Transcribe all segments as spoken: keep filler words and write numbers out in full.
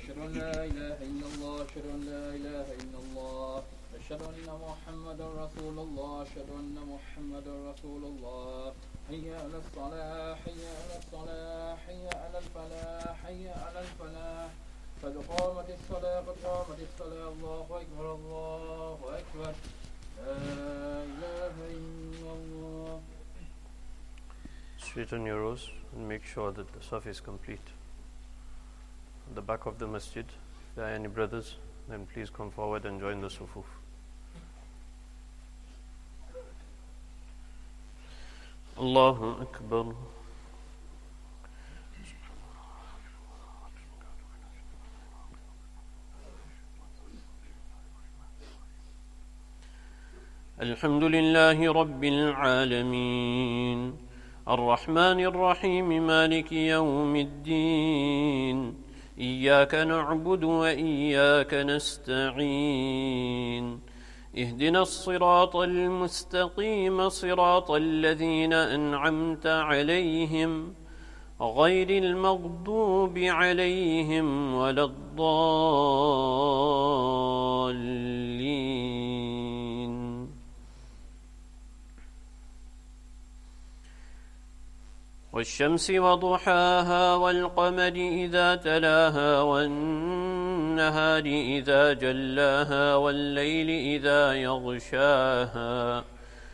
أشهد أن لا إله إلا الله أشهد أن لا إله إلا الله أشهد أن محمدا رسول الله أشهد أن محمدا رسول الله حي على الصلاة حي على الصلاة حي على الفلاح حي على الفلاح قد قامت الصلاة قد قامت الصلاة الله أكبر الله أكبر لا إله إلا الله. Straighten your rows and make sure that the saf is complete. At the back of the masjid, if there are any brothers, then please come forward and join the sufuf. Allahu Akbar. الحمد لله رب العالمين الرحمن الرحيم مالك يوم الدين إياك نعبد وإياك نستعين اهدنا الصراط المستقيم صراط الذين أنعمت عليهم غير المغضوب عليهم ولا الضالين. والشمس وضحاها والقمر إذا تلاها والنهار إذا جلاها والليل إذا يغشاها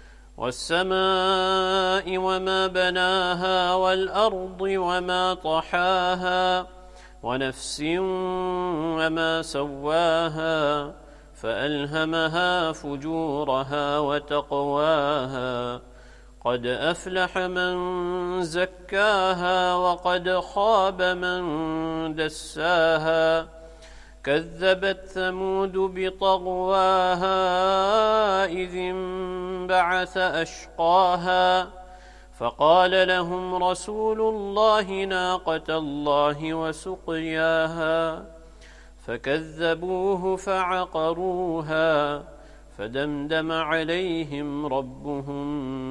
والسماء وما بناها والأرض وما طحاها ونفس وما سواها فألهمها فجورها وتقواها قد أفلح من زكاها وقد خاب من دساها كذبت ثمود بطغواها إذ انبعث أشقاها فقال لهم رسول الله ناقة الله وسقياها فكذبوه فعقروها فدمدم عليهم ربهم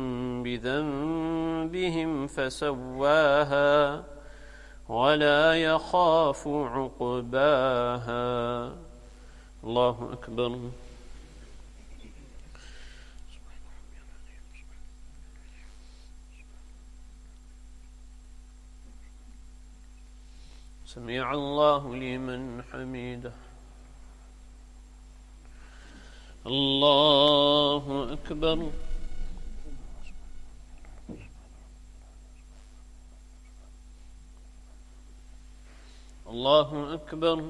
بذنبهم فسواها ولا يخاف عقباها. الله أكبر. سمع الله لمن حمده. الله أكبر. الله أكبر.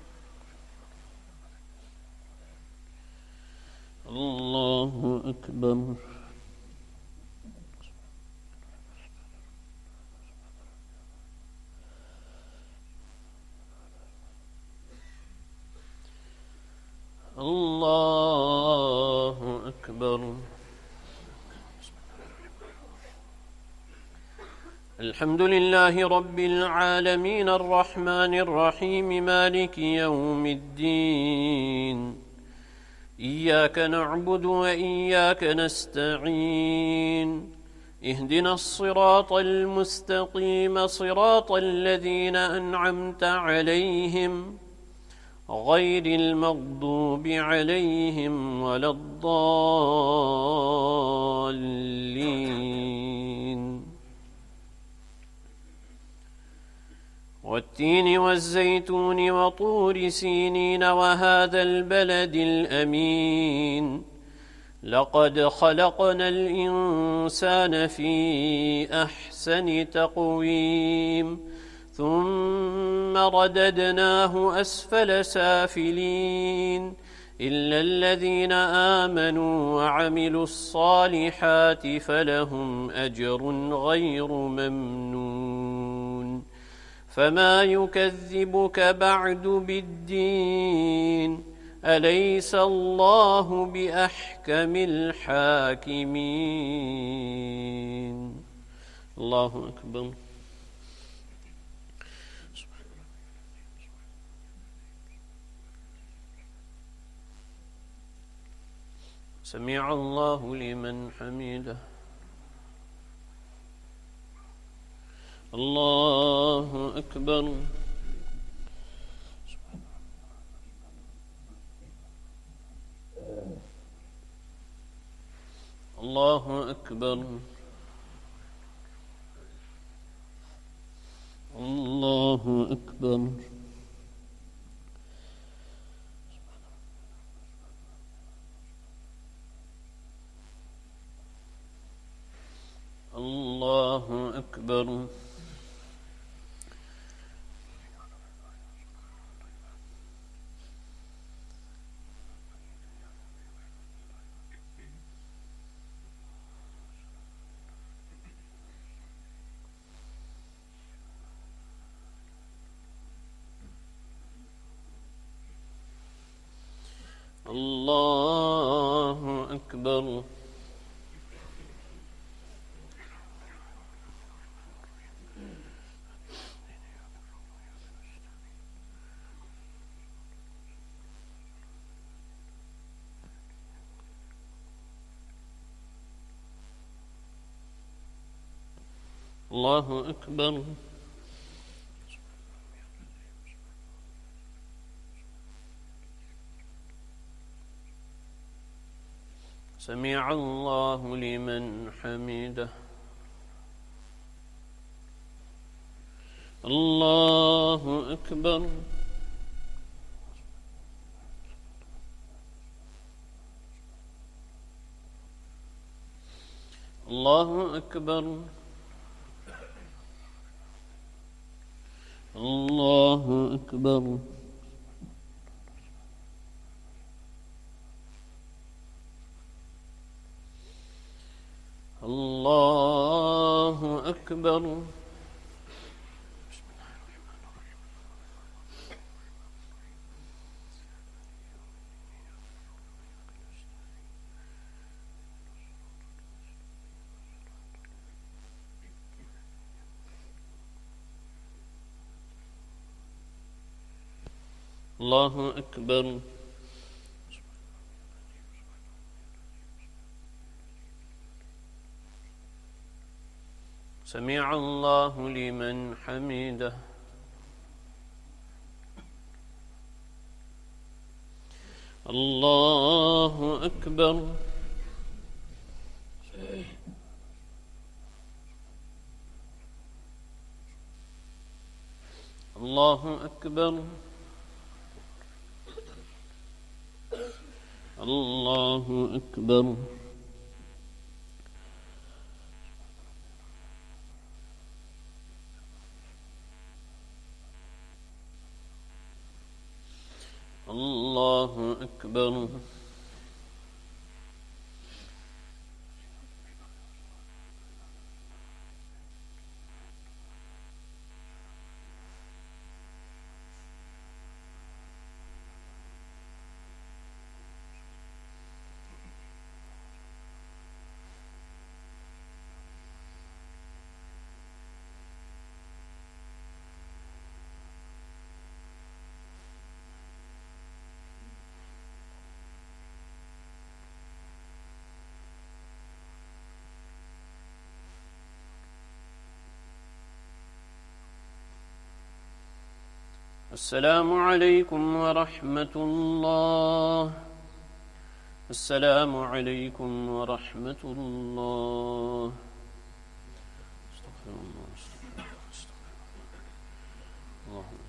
الله أكبر. الله أكبر. الحمد لله رب العالمين الرحمن الرحيم مالك يوم الدين إياك نعبد وإياك نستعين اهدنا الصراط المستقيم صراط الذين أنعمت عليهم غير المغضوب عليهم ولا الضالين. والتين والزيتون وطور سينين وهذا البلد الأمين لقد خلقنا الإنسان في أحسن تقويم ثم رددناه أسفل سافلين إلا الذين آمنوا وعملوا الصالحات فلهم أجر غير ممنون. فما يكذبك بعد بالدين أليس الله بأحكم الحاكمين. الله أكبر. سمع الله لمن حمده. الله أكبر. الله أكبر الله أكبر الله أكبر الله أكبر الله أكبر سمع الله لمن حمده الله أكبر الله أكبر الله أكبر الله أكبر الله أكبر سمع الله لمن حمده الله أكبر الله أكبر الله أكبر الله أكبر السلام عليكم ورحمة الله السلام عليكم ورحمة الله استغفر الله استغفر الله اللهم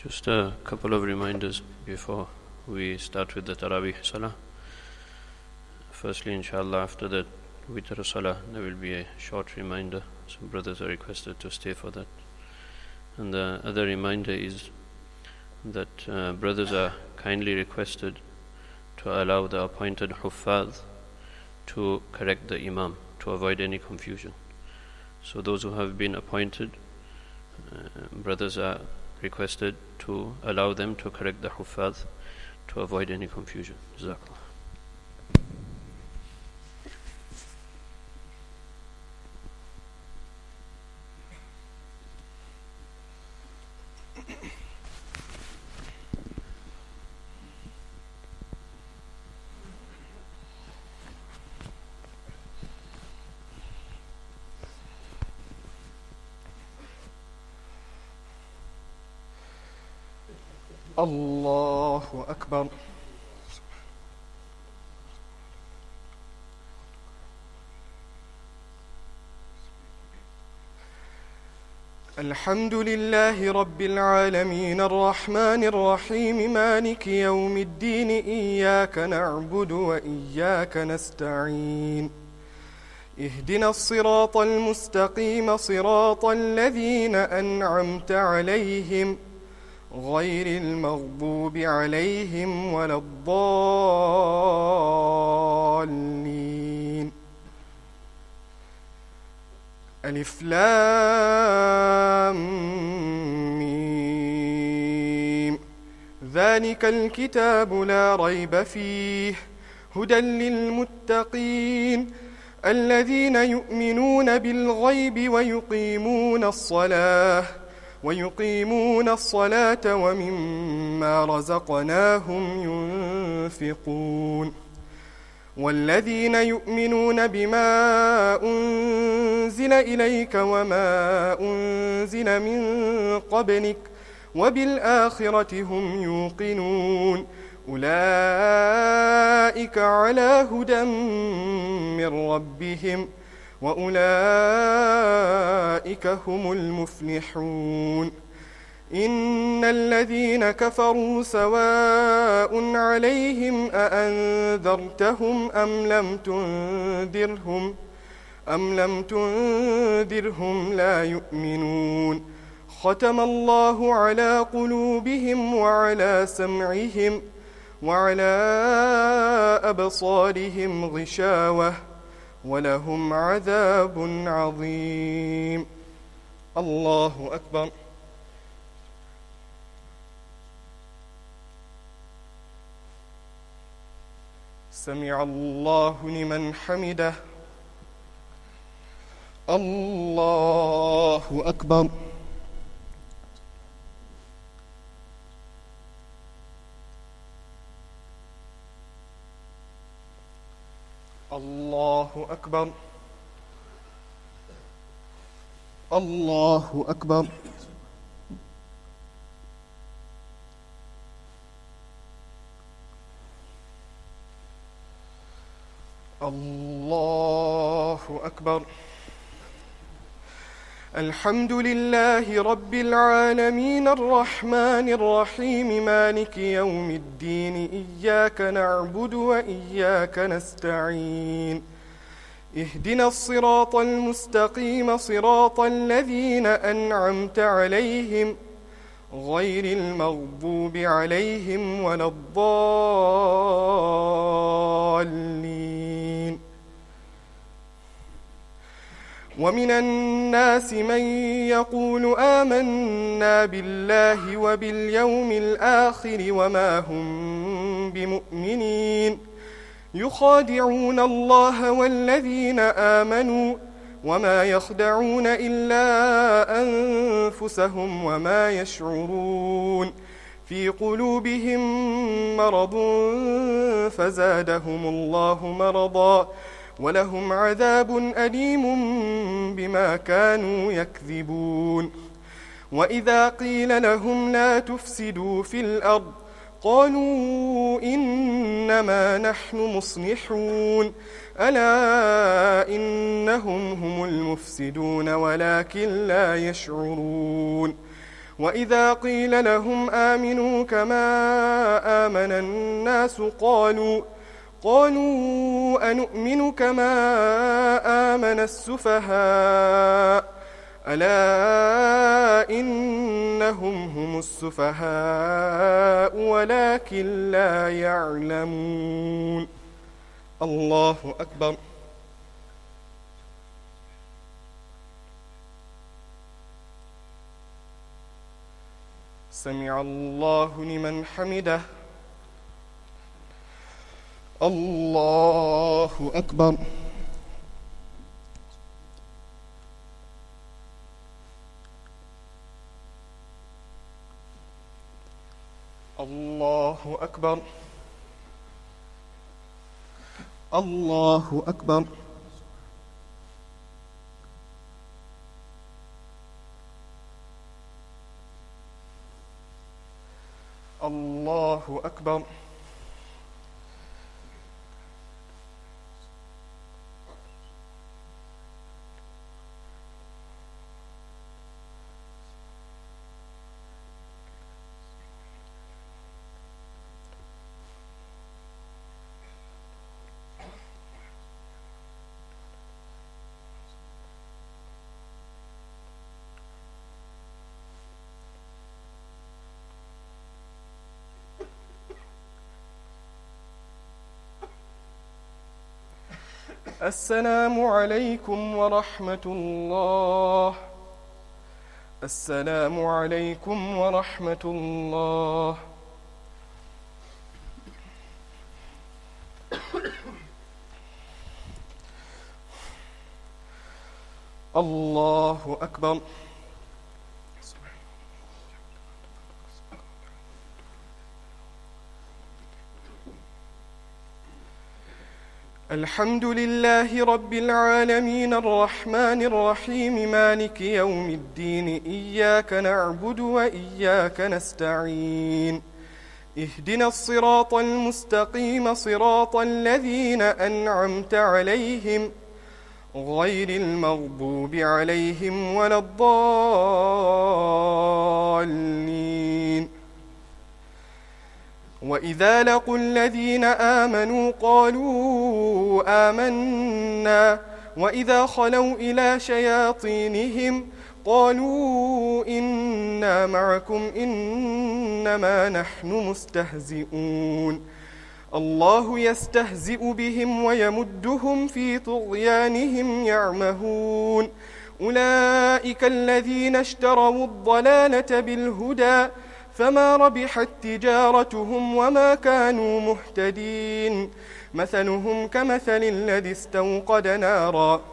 Just a couple of reminders before we start with the Taraweeh Salah. Firstly, inshallah, after the Witr Salah, there will be a short reminder. Some brothers are requested to stay for that. And the other reminder is that uh, brothers are kindly requested to allow the appointed Huffaz to correct the Imam, to avoid any confusion. So those who have been appointed, uh, brothers are requested to allow them to correct the Huffaz to avoid any confusion. Jazakallah. الله أكبر. الحمد لله رب العالمين الرحمن الرحيم مالك يوم الدين إياك نعبد وإياك نستعين اهدنا الصراط المستقيم صراط الذين أنعمت عليهم غير المغضوب عليهم ولا الضالين. ألف لام ميم ذلك الكتاب لا ريب فيه هدى للمتقين الذين يؤمنون بالغيب ويقيمون الصلاة ويقيمون الصلاة ومما رزقناهم ينفقون والذين يؤمنون بما أنزل إليك وما أنزل من قبلك وبالآخرة هم يوقنون أولئك على هدى من ربهم وأولئك هم المفلحون. إن الذين كفروا سواء عليهم أأنذرتهم أم لم تنذرهم أم لم تنذرهم لا يؤمنون. ختم الله على قلوبهم وعلى سمعهم وعلى أبصارهم غشاوة ولهم عذاب عظيم. الله أكبر. سمع الله لمن حمده. الله أكبر. الله أكبر. الله أكبر. الله أكبر. الحمد لله رب العالمين الرحمن الرحيم مالك يوم الدين إياك نعبد وإياك نستعين اهدنا الصراط المستقيم صراط الذين أنعمت عليهم غير المغضوب عليهم ولا الضالين. ومن الناس من يقول آمنا بالله وباليوم الآخر وما هم بمؤمنين يخادعون الله والذين آمنوا وما يخدعون إلا أنفسهم وما يشعرون. في قلوبهم مرض فزادهم الله مرضا ولهم عذاب أليم بما كانوا يكذبون. وإذا قيل لهم لا تفسدوا في الأرض قالوا إنما نحن مصلحون ألا إنهم هم المفسدون ولكن لا يشعرون. وإذا قيل لهم آمنوا كما آمن الناس قالوا قالوا أنؤمن كما آمن السفهاء ألا إنهم هم السفهاء ولكن لا يعلمون. الله أكبر. سمع الله لمن حمده. الله أكبر. الله أكبر. الله أكبر. الله أكبر. السلام عليكم ورحمة الله. السلام عليكم ورحمة الله. الله أكبر. الحمد لله رب العالمين الرحمن الرحيم مالك يوم الدين إياك نعبد وإياك نستعين اهدنا الصراط المستقيم صراط الذين أنعمت عليهم غير المغضوب عليهم ولا الضالين. وإذا لقوا الذين آمنوا قالوا آمنا وإذا خلوا إلى شياطينهم قالوا إنا معكم إنما نحن مستهزئون. الله يستهزئ بهم ويمدهم في طغيانهم يعمهون. أولئك الذين اشتروا الضلالة بالهدى فما ربحت تجارتهم وما كانوا مهتدين. مثلهم كمثل الذي استوقد نارا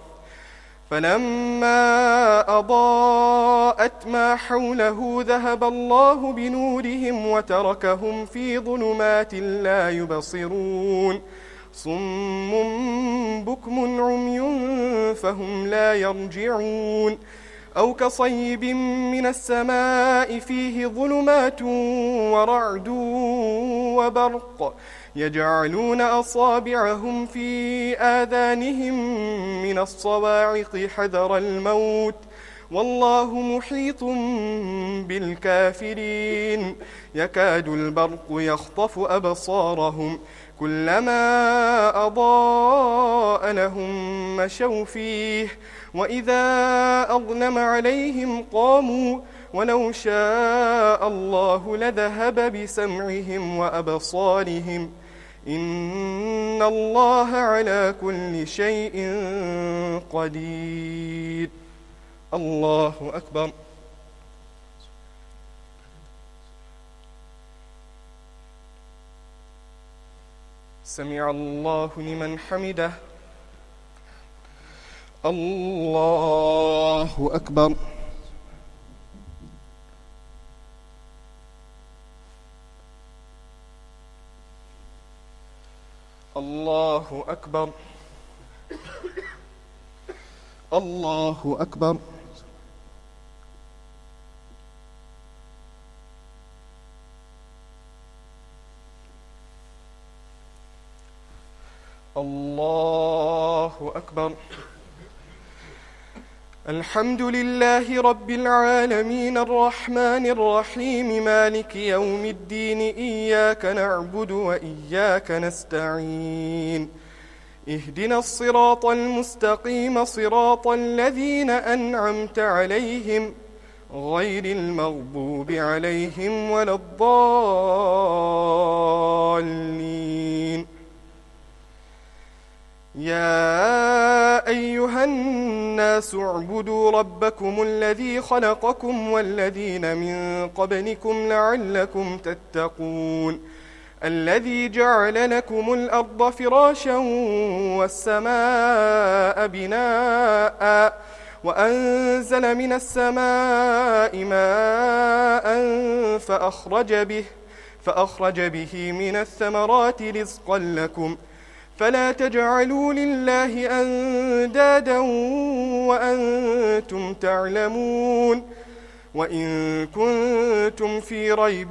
فلما أضاءت ما حوله ذهب الله بنورهم وتركهم في ظلمات لا يبصرون. صم بكم عمي فهم لا يرجعون. أو كصيب من السماء فيه ظلمات ورعد وبرق يجعلون أصابعهم في آذانهم من الصواعق حذر الموت والله محيط بالكافرين. يكاد البرق يخطف أبصارهم كلما أضاء لهم مشوا فيه وإذا أظلم عليهم قاموا ولو شاء الله لذهب بسمعهم وأبصارهم إن الله على كل شيء قدير. الله أكبر. سمع الله لمن حمده. الله أكبر. الله أكبر. الله أكبر. الله أكبر. الحمد لله رب العالمين الرحمن الرحيم مالك يوم الدين إياك نعبد وإياك نستعين اهدنا الصراط المستقيم صراط الذين أنعمت عليهم غير المغضوب عليهم ولا الضالين. يا أيها الناس اعبدوا ربكم الذي خلقكم والذين من قبلكم لعلكم تتقون الذي جعل لكم الأرض فراشا والسماء بناء وأنزل من السماء ماء فأخرج به, فأخرج به من الثمرات رزقا لكم فلا تجعلوا لله أندادا وأنتم تعلمون. وإن كنتم في ريب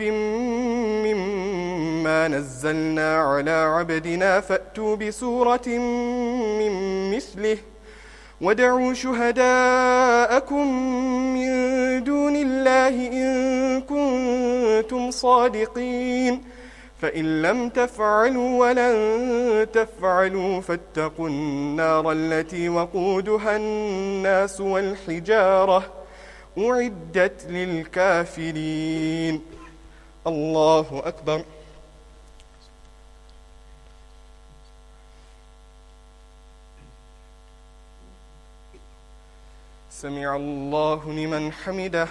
مما نزلنا على عبدنا فأتوا بسورة من مثله وادعوا شهداءكم من دون الله إن كنتم صادقين فإن لم تفعلوا ولن تفعلوا فاتقوا النار التي وقودها الناس والحجارة أعدت للكافرين. الله أكبر. سمع الله لمن حمده.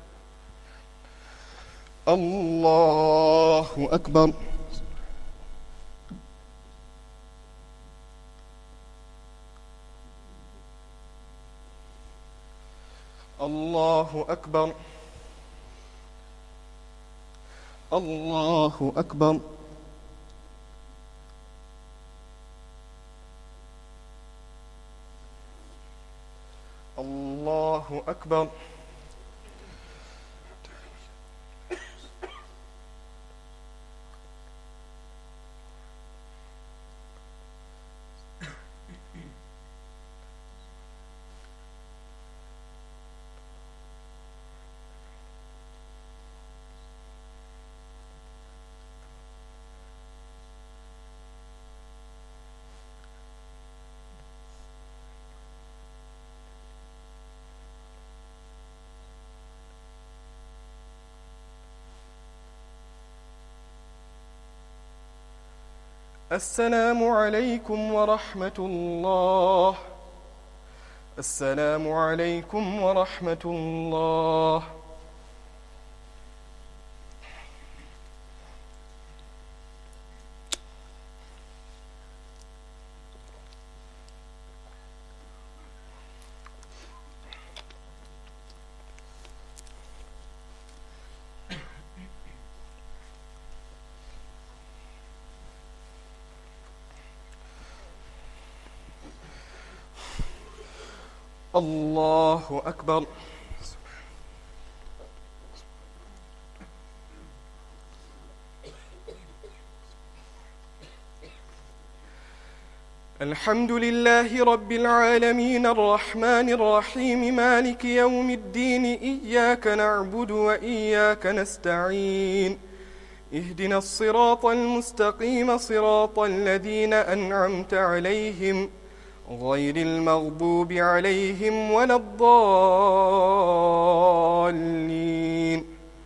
الله أكبر. الله أكبر. الله أكبر. الله أكبر. السلام عليكم ورحمة الله. السلام عليكم ورحمة الله. الله أكبر. الحمد لله رب العالمين الرحمن الرحيم مالك يوم الدين إياك نعبد وإياك نستعين اهدنا الصراط المستقيم صراط الذين أنعمت عليهم غير المغضوب عليهم ولا الضالين.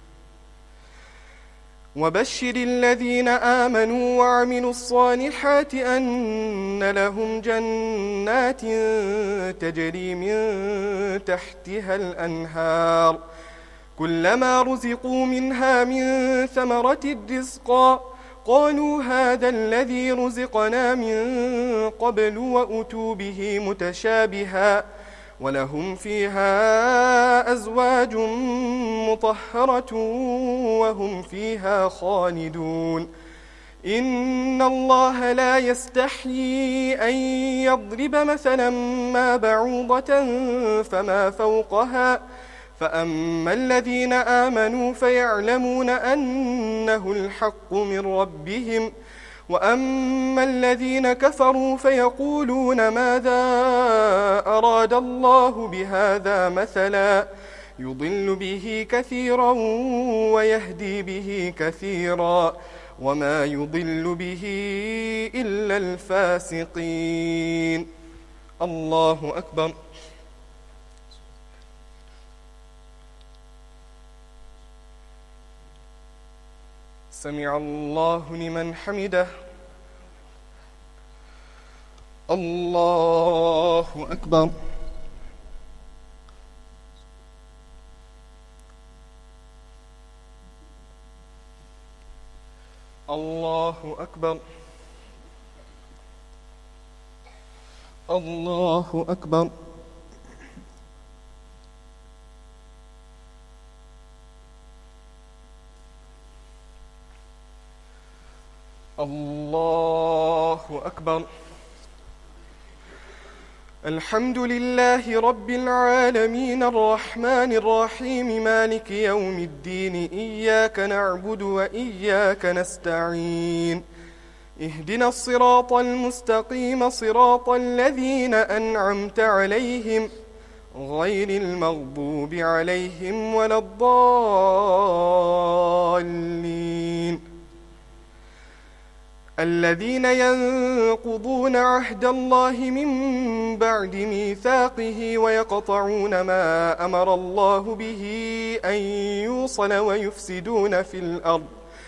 وبشر الذين آمنوا وعملوا الصالحات أن لهم جنات تجري من تحتها الأنهار كلما رزقوا منها من ثمرة رزقا قالوا هذا الذي رزقنا من قبل وأتوا به متشابها ولهم فيها أزواج مطهرة وهم فيها خالدون. إن الله لا يستحيي أن يضرب مثلا ما بعوضة فما فوقها فأما الذين آمنوا فيعلمون أنه الحق من ربهم وأما الذين كفروا فيقولون ماذا أراد الله بهذا مثلا يضل به كثيرا ويهدي به كثيرا وما يضل به إلا الفاسقين. الله أكبر. سمع الله لمن حمده. الله أكبر. الله أكبر. الله أكبر. الله أكبر. الحمد لله رب العالمين الرحمن الرحيم مالك يوم الدين إياك نعبد وإياك نستعين اهدنا الصراط المستقيم صراط الذين أنعمت عليهم غير المغضوب عليهم ولا الضالين الذين ينقضون عهد الله من بعد ميثاقه ويقطعون ما أمر الله به أن يوصل ويفسدون في الأرض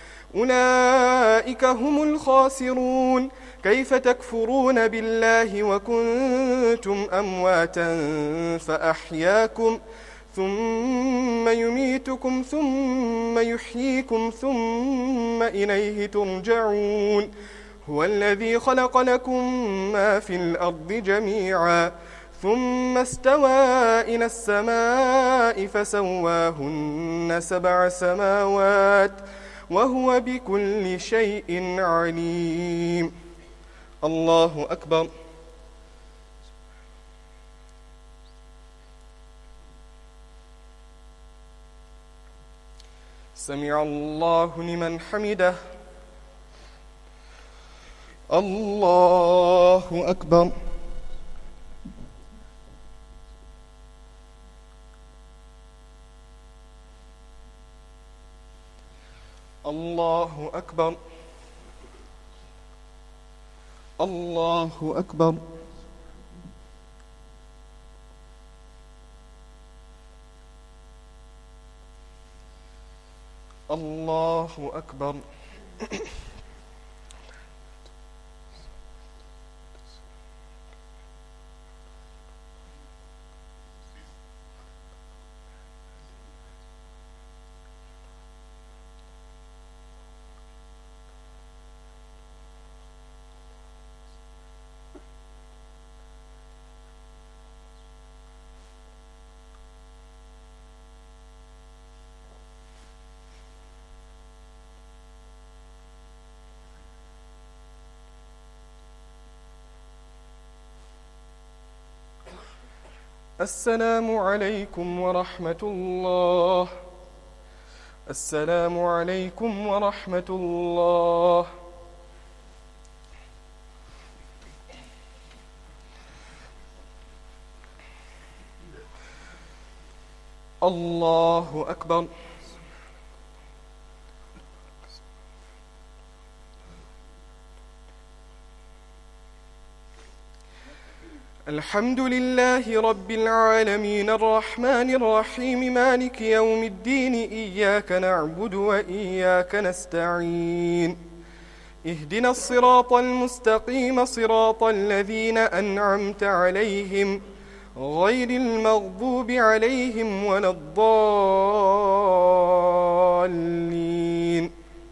أولئك هم الخاسرون. كيف تكفرون بالله وكنتم أمواتا فأحياكم ثم يميتكم ثم يحييكم ثم إليه ترجعون. هو الذي خلق لكم ما في الأرض جميعا ثم استوى إلى السماء فسواهن سبع سماوات وهو بكل شيء عليم. الله أكبر. سمع الله لمن حمده. الله أكبر. الله أكبر. الله أكبر. الله أكبر. السلام عليكم ورحمة الله. السلام عليكم ورحمة الله. الله أكبر. الحمد لله رب العالمين الرحمن الرحيم مالك يوم الدين إياك نعبد وإياك نستعين اهدنا الصراط المستقيم صراط الذين أنعمت عليهم غير المغضوب عليهم ولا الضالين.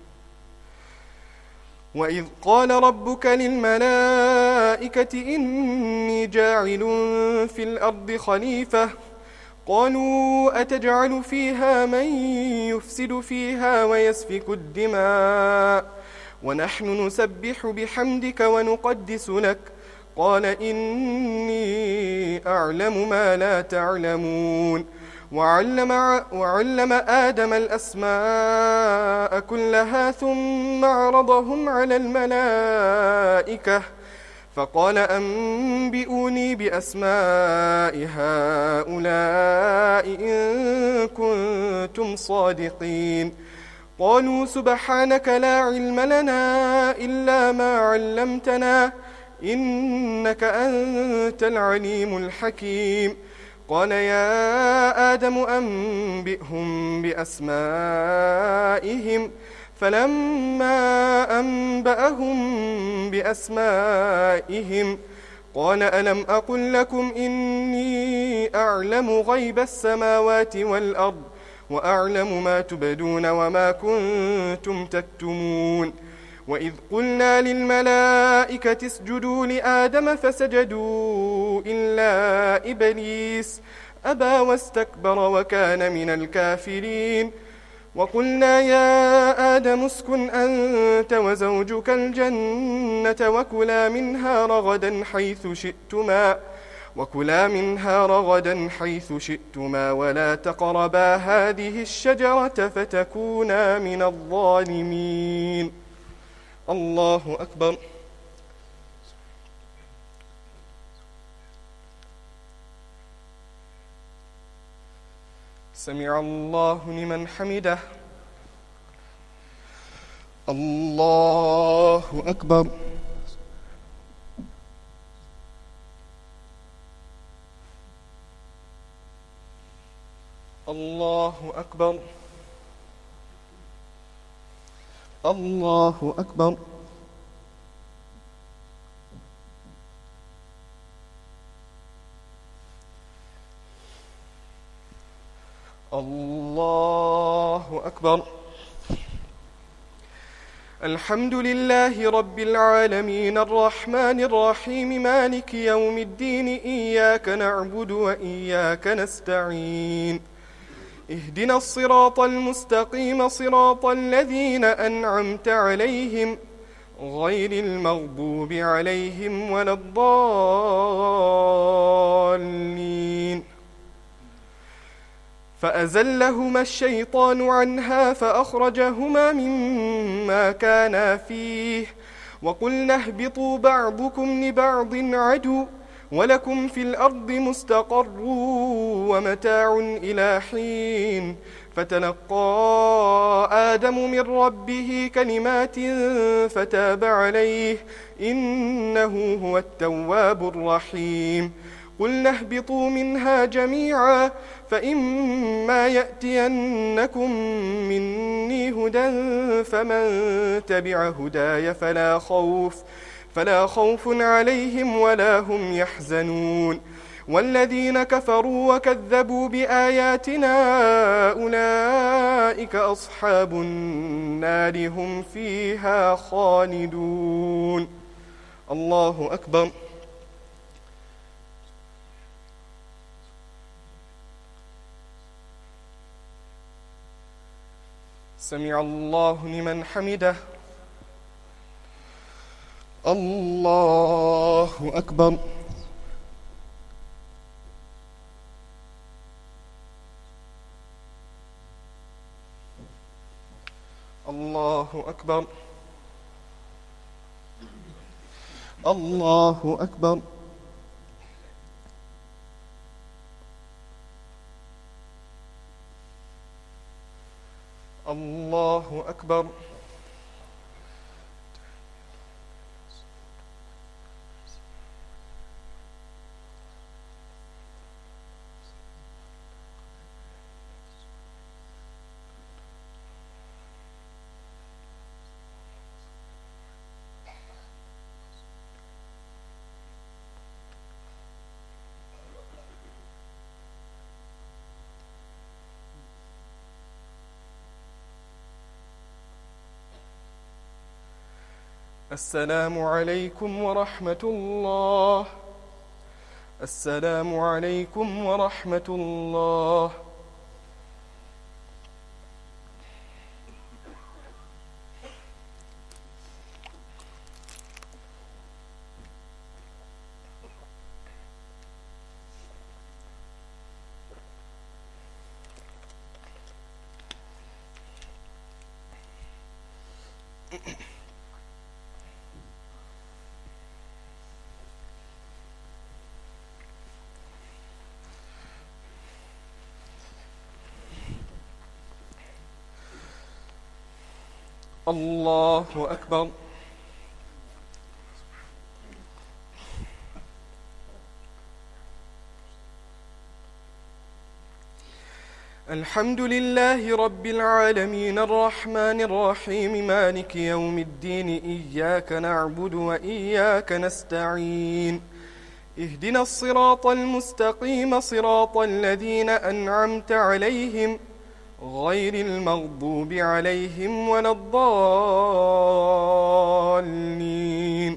وإذ قال ربك للملائكة إني جاعل في الأرض خليفة قالوا أتجعل فيها من يفسد فيها ويسفك الدماء ونحن نسبح بحمدك ونقدس لك قال إني أعلم ما لا تعلمون وعلم, وعلم آدم الأسماء كلها ثم عرضهم على الملائكة فقال أنبئوني بأسماء هؤلاء إن كنتم صادقين. قالوا سبحانك لا علم لنا إلا ما علمتنا إنك أنت العليم الحكيم. قال يا آدم أنبئهم بأسمائهم فلما أنبأهم بأسمائهم قال ألم أقل لكم إني أعلم غيب السماوات والأرض وأعلم ما تبدون وما كنتم تكتمون. وإذ قلنا للملائكة اسجدوا لآدم فسجدوا إلا إبليس أبى واستكبر وكان من الكافرين. وقلنا يا آدم اسكن أنت وزوجك الجنة وكلا منها رغدا حيث شئتما وكلا منها رغدا حيث شئتما ولا تقربا هذه الشجرة فتكونا من الظالمين. الله أكبر. سمع الله لمن حمده. الله أكبر. الله أكبر. الله أكبر. الله أكبر. الحمد لله رب العالمين الرحمن الرحيم مالك يوم الدين إياك نعبد وإياك نستعين اهدنا الصراط المستقيم صراط الذين أنعمت عليهم غير المغضوب عليهم ولا الضالين. فأزلهما الشيطان عنها فأخرجهما مما كانا فيه وقلنا اهبطوا بعضكم لبعض عدو ولكم في الأرض مستقر ومتاع إلى حين. فتلقى آدم من ربه كلمات فتاب عليه إنه هو التواب الرحيم. قلنا اهبطوا منها جميعا فإما يأتينكم مني هدى فمن تبع هداي فلا خوف فلا خوف عليهم ولا هم يحزنون. والذين كفروا وكذبوا بآياتنا أولئك أصحاب النار هم فيها خالدون. الله أكبر. سمع الله لمن حمده. الله أكبر. الله أكبر. الله أكبر. الله أكبر. السلام عليكم ورحمة الله. السلام عليكم ورحمة الله. الله أكبر. الحمد لله رب العالمين الرحمن الرحيم مالك يوم الدين إياك نعبد وإياك نستعين اهدنا الصراط المستقيم صراط الذين أنعمت عليهم غير المغضوب عليهم ولا الضالين.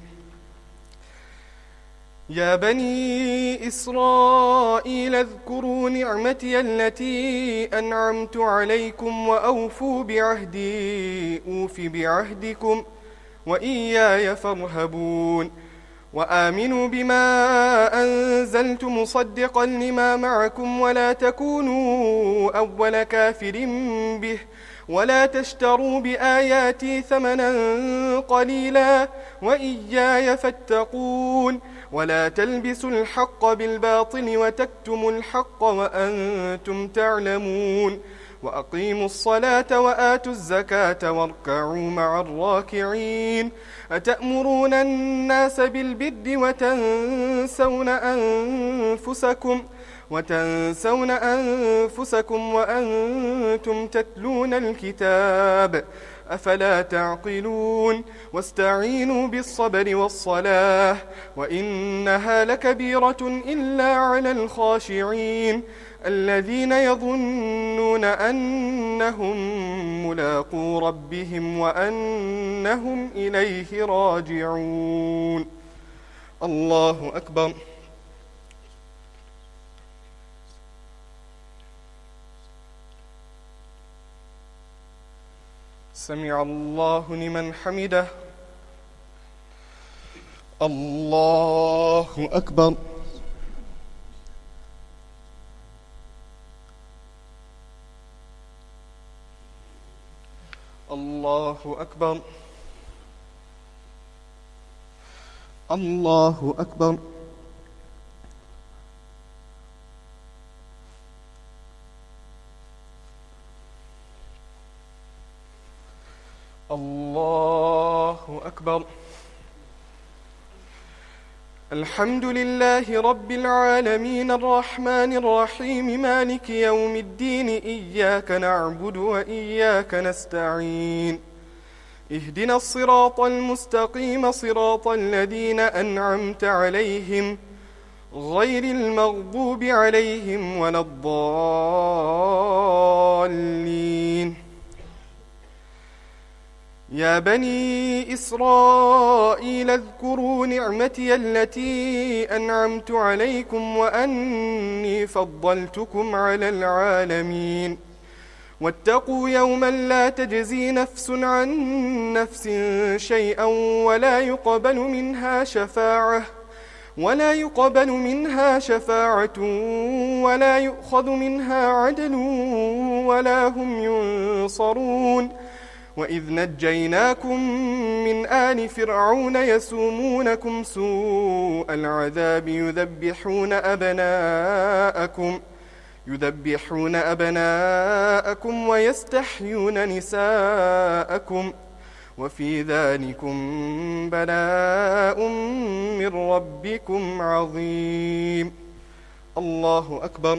يا بني إسرائيل اذكروا نعمتي التي أنعمت عليكم وأوفوا بعهدي أوف بعهدكم وإياي فارهبون. وآمنوا بما أنزلت مصدقا لما معكم ولا تكونوا أول كافر به ولا تشتروا بآياتي ثمنا قليلا وإياي فاتقون. ولا تلبسوا الحق بالباطل وتكتموا الحق وأنتم تعلمون. وأقيموا الصلاة وآتوا الزكاة واركعوا مع الراكعين. أتأمرون الناس بالبر وتنسون أنفسكم وتنسون أنفسكم وأنتم تتلون الكتاب أفلا تعقلون. واستعينوا بالصبر والصلاة وإنها لكبيرة إلا على الخاشعين الذين يظنون أنهم ملاقو ربهم وأنهم إليه راجعون. الله أكبر. سمع الله لمن حمده. الله أكبر. الله أكبر. الله أكبر. الله أكبر. الحمد لله رب العالمين الرحمن الرحيم مالك يوم الدين إياك نعبد وإياك نستعين اهدنا الصراط المستقيم صراط الذين أنعمت عليهم غير المغضوب عليهم ولا الضالين. يا بني إسرائيل اذكروا نعمتي التي أنعمت عليكم وأني فضلتكم على العالمين. واتقوا يوما لا تجزي نفس عن نفس شيئا ولا يقبل منها شفاعة ولا يقبل منها شفاعة ولا يؤخذ منها عدل ولا هم ينصرون. وإذ نجيناكم من آل فرعون يسومونكم سوء العذاب يذبحون أبناءكم يذبحون أبناءكم ويستحيون نساءكم وفي ذلكم بلاء من ربكم عظيم. الله أكبر.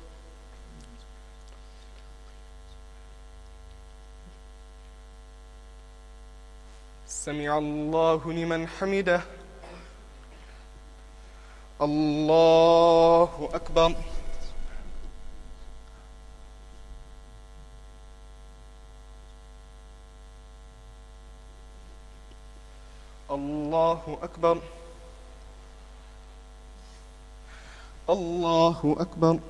سمع الله لمن حمده. الله أكبر. الله أكبر. الله أكبر.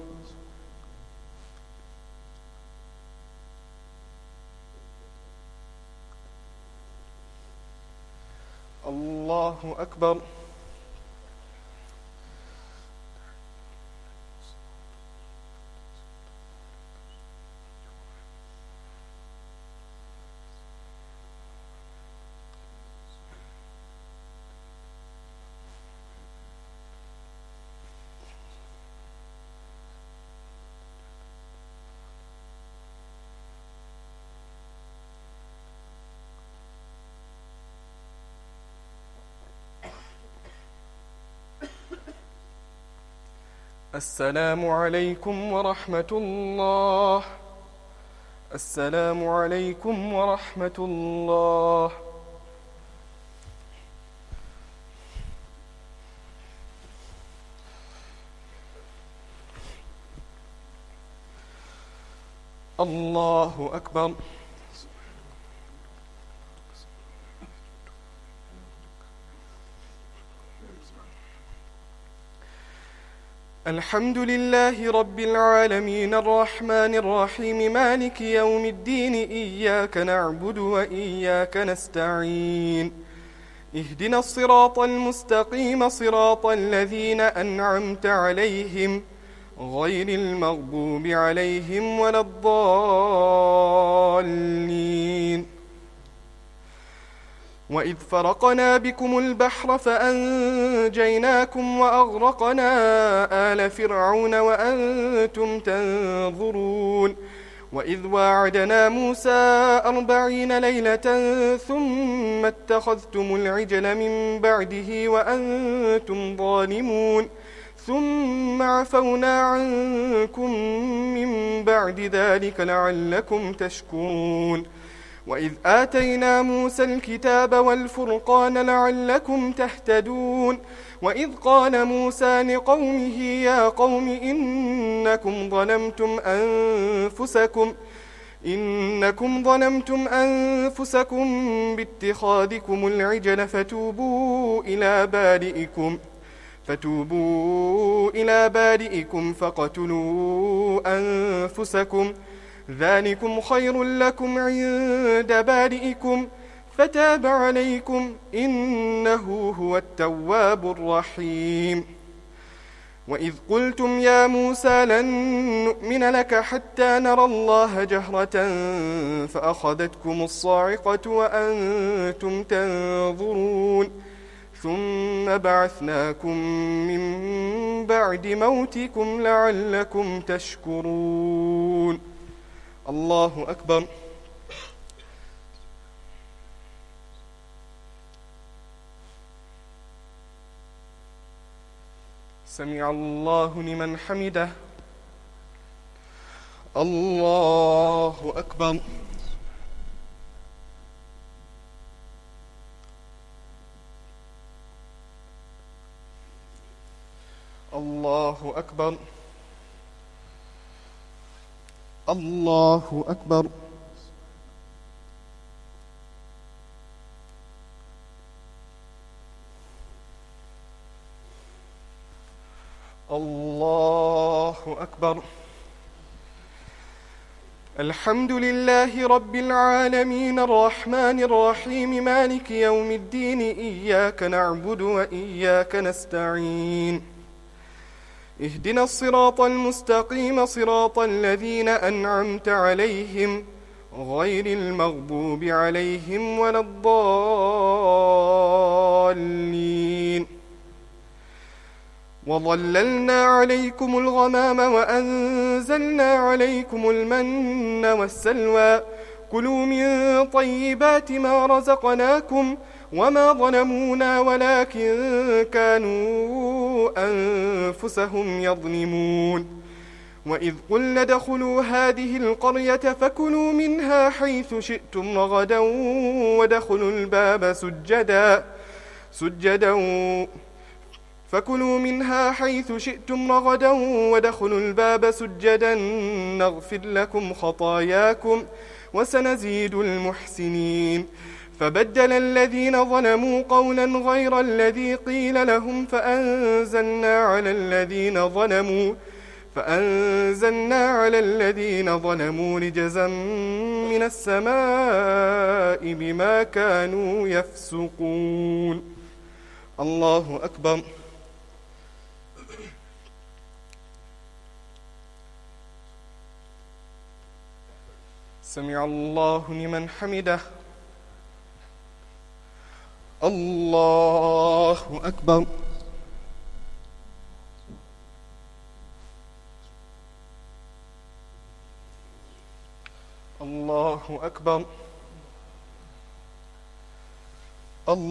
الله أكبر. السلام عليكم ورحمة الله. السلام عليكم ورحمة الله. الله أكبر. الحمد لله رب العالمين الرحمن الرحيم مالك يوم الدين إياك نعبد وإياك نستعين اهدنا الصراط المستقيم صراط الذين أنعمت عليهم غير المغضوب عليهم ولا الضالين. وإذ فرقنا بكم البحر فأنجيناكم وأغرقنا آل فرعون وأنتم تنظرون. وإذ واعدنا موسى أربعين ليلة ثم اتخذتم العجل من بعده وأنتم ظالمون ثم عفونا عنكم من بعد ذلك لعلكم تشكرون. وإذ آتينا موسى الكتاب والفرقان لعلكم تهتدون. وإذ قال موسى لقومه يا قوم إنكم ظلمتم أنفسكم إنكم ظلمتم أنفسكم باتخاذكم العجل فتوبوا إلى بارئكم فتوبوا إلى بارئكم فقتلوا أنفسكم ذلكم خير لكم عند بارئكم فتاب عليكم إنه هو التواب الرحيم. وإذ قلتم يا موسى لن نؤمن لك حتى نرى الله جهرة فأخذتكم الصاعقة وأنتم تنظرون ثم بعثناكم من بعد موتكم لعلكم تشكرون. الله أكبر. سمع الله لمن حمده. الله أكبر. الله أكبر. الله أكبر. الله أكبر. الحمد لله رب العالمين الرحمن الرحيم مالك يوم الدين إياك نعبد وإياك نستعين اهدنا الصراط المستقيم صراط الذين أنعمت عليهم غير المغضوب عليهم ولا الضالين. وظللنا عليكم الغمام وأنزلنا عليكم المن والسلوى كلوا من طيبات ما رزقناكم وما ظلمونا ولكن كانوا أنفسهم يظلمون. وإذ قلنا ادخلوا هذه القرية فكلوا منها حيث شئتم رغدا وادخلوا الباب سجدا سجدا فكلوا منها حيث شئتم رغدا وادخلوا الباب سجدا نغفر لكم خطاياكم وسنزيد المحسنين. فبدل الذين ظلموا قولا غير الذي قيل لهم فأنزلنا على الذين ظلموا فأنزلنا على الذين ظلموا رجزا من السماء بما كانوا يفسقون. الله أكبر. سمع الله لمن حمده. الله أكبر. الله أكبر.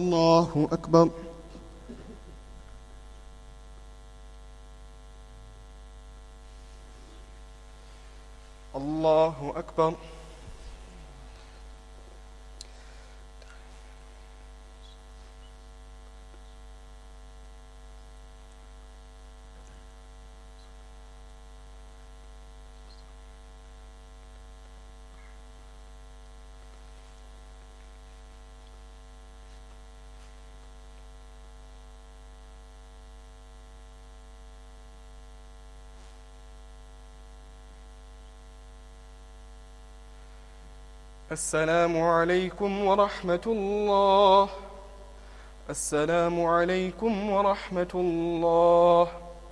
الله أكبر. الله أكبر. السلام عليكم ورحمة الله. السلام عليكم ورحمة الله.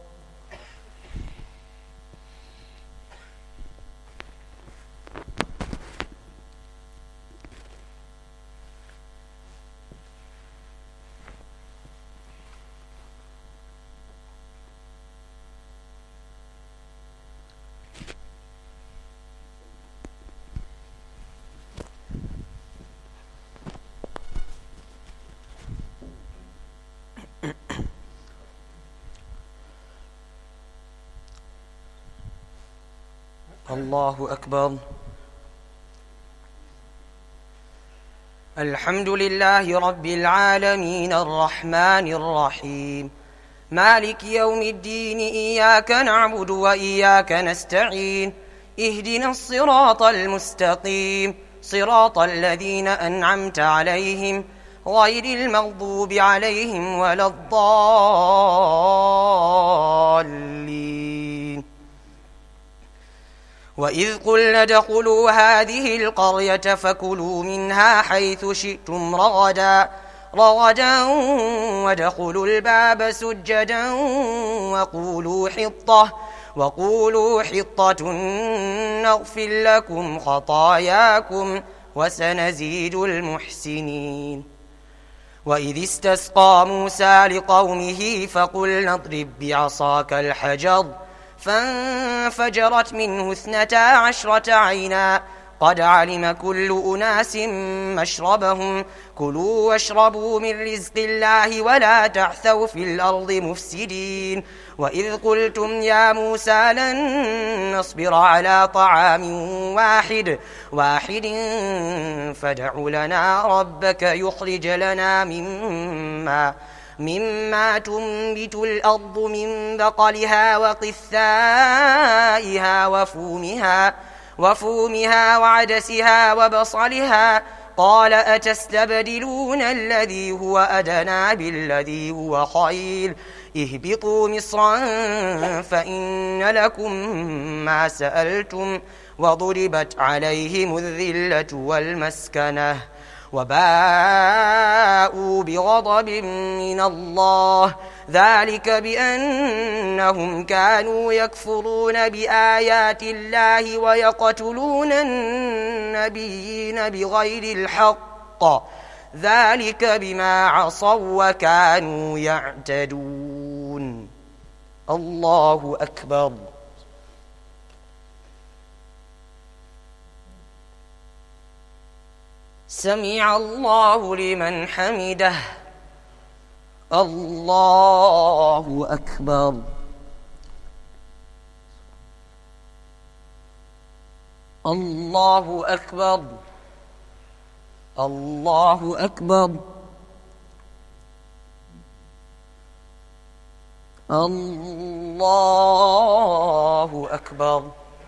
الله أكبر. الحمد لله رب العالمين الرحمن الرحيم مالك يوم الدين إياك نعبد وإياك نستعين اهدنا الصراط المستقيم صراط الذين أنعمت عليهم غير المغضوب عليهم ولا الضالين. وإذ قلنا ادخلوا هذه القرية فكلوا منها حيث شئتم رغدا رغدا وادخلوا الباب سجدا وقولوا حطة وقولوا حطة نغفر لكم خطاياكم وسنزيد المحسنين. وإذ استسقى موسى لقومه فقلنا اضرب بعصاك الحجر فانفجرت منه اثنتا عشرة عينا قد علم كل أناس مشربهم كلوا واشربوا من رزق الله ولا تعثوا في الأرض مفسدين. وإذ قلتم يا موسى لن نصبر على طعام واحد واحد فادع لنا ربك يخرج لنا مما مما تنبت الأرض من بقلها وقثائها وفومها وفومها وعدسها وبصلها قال أتستبدلون الذي هو أدنى بالذي هو خير اهبطوا مصرا فإن لكم ما سألتم وضربت عليهم الذلة والمسكنة وباءوا بغضب من الله ذلك بأنهم كانوا يكفرون بآيات الله ويقتلون النبيين بغير الحق ذلك بما عصوا وكانوا يعتدون. الله أكبر. سمع الله لمن حمده. الله أكبر. الله أكبر. الله أكبر. الله أكبر.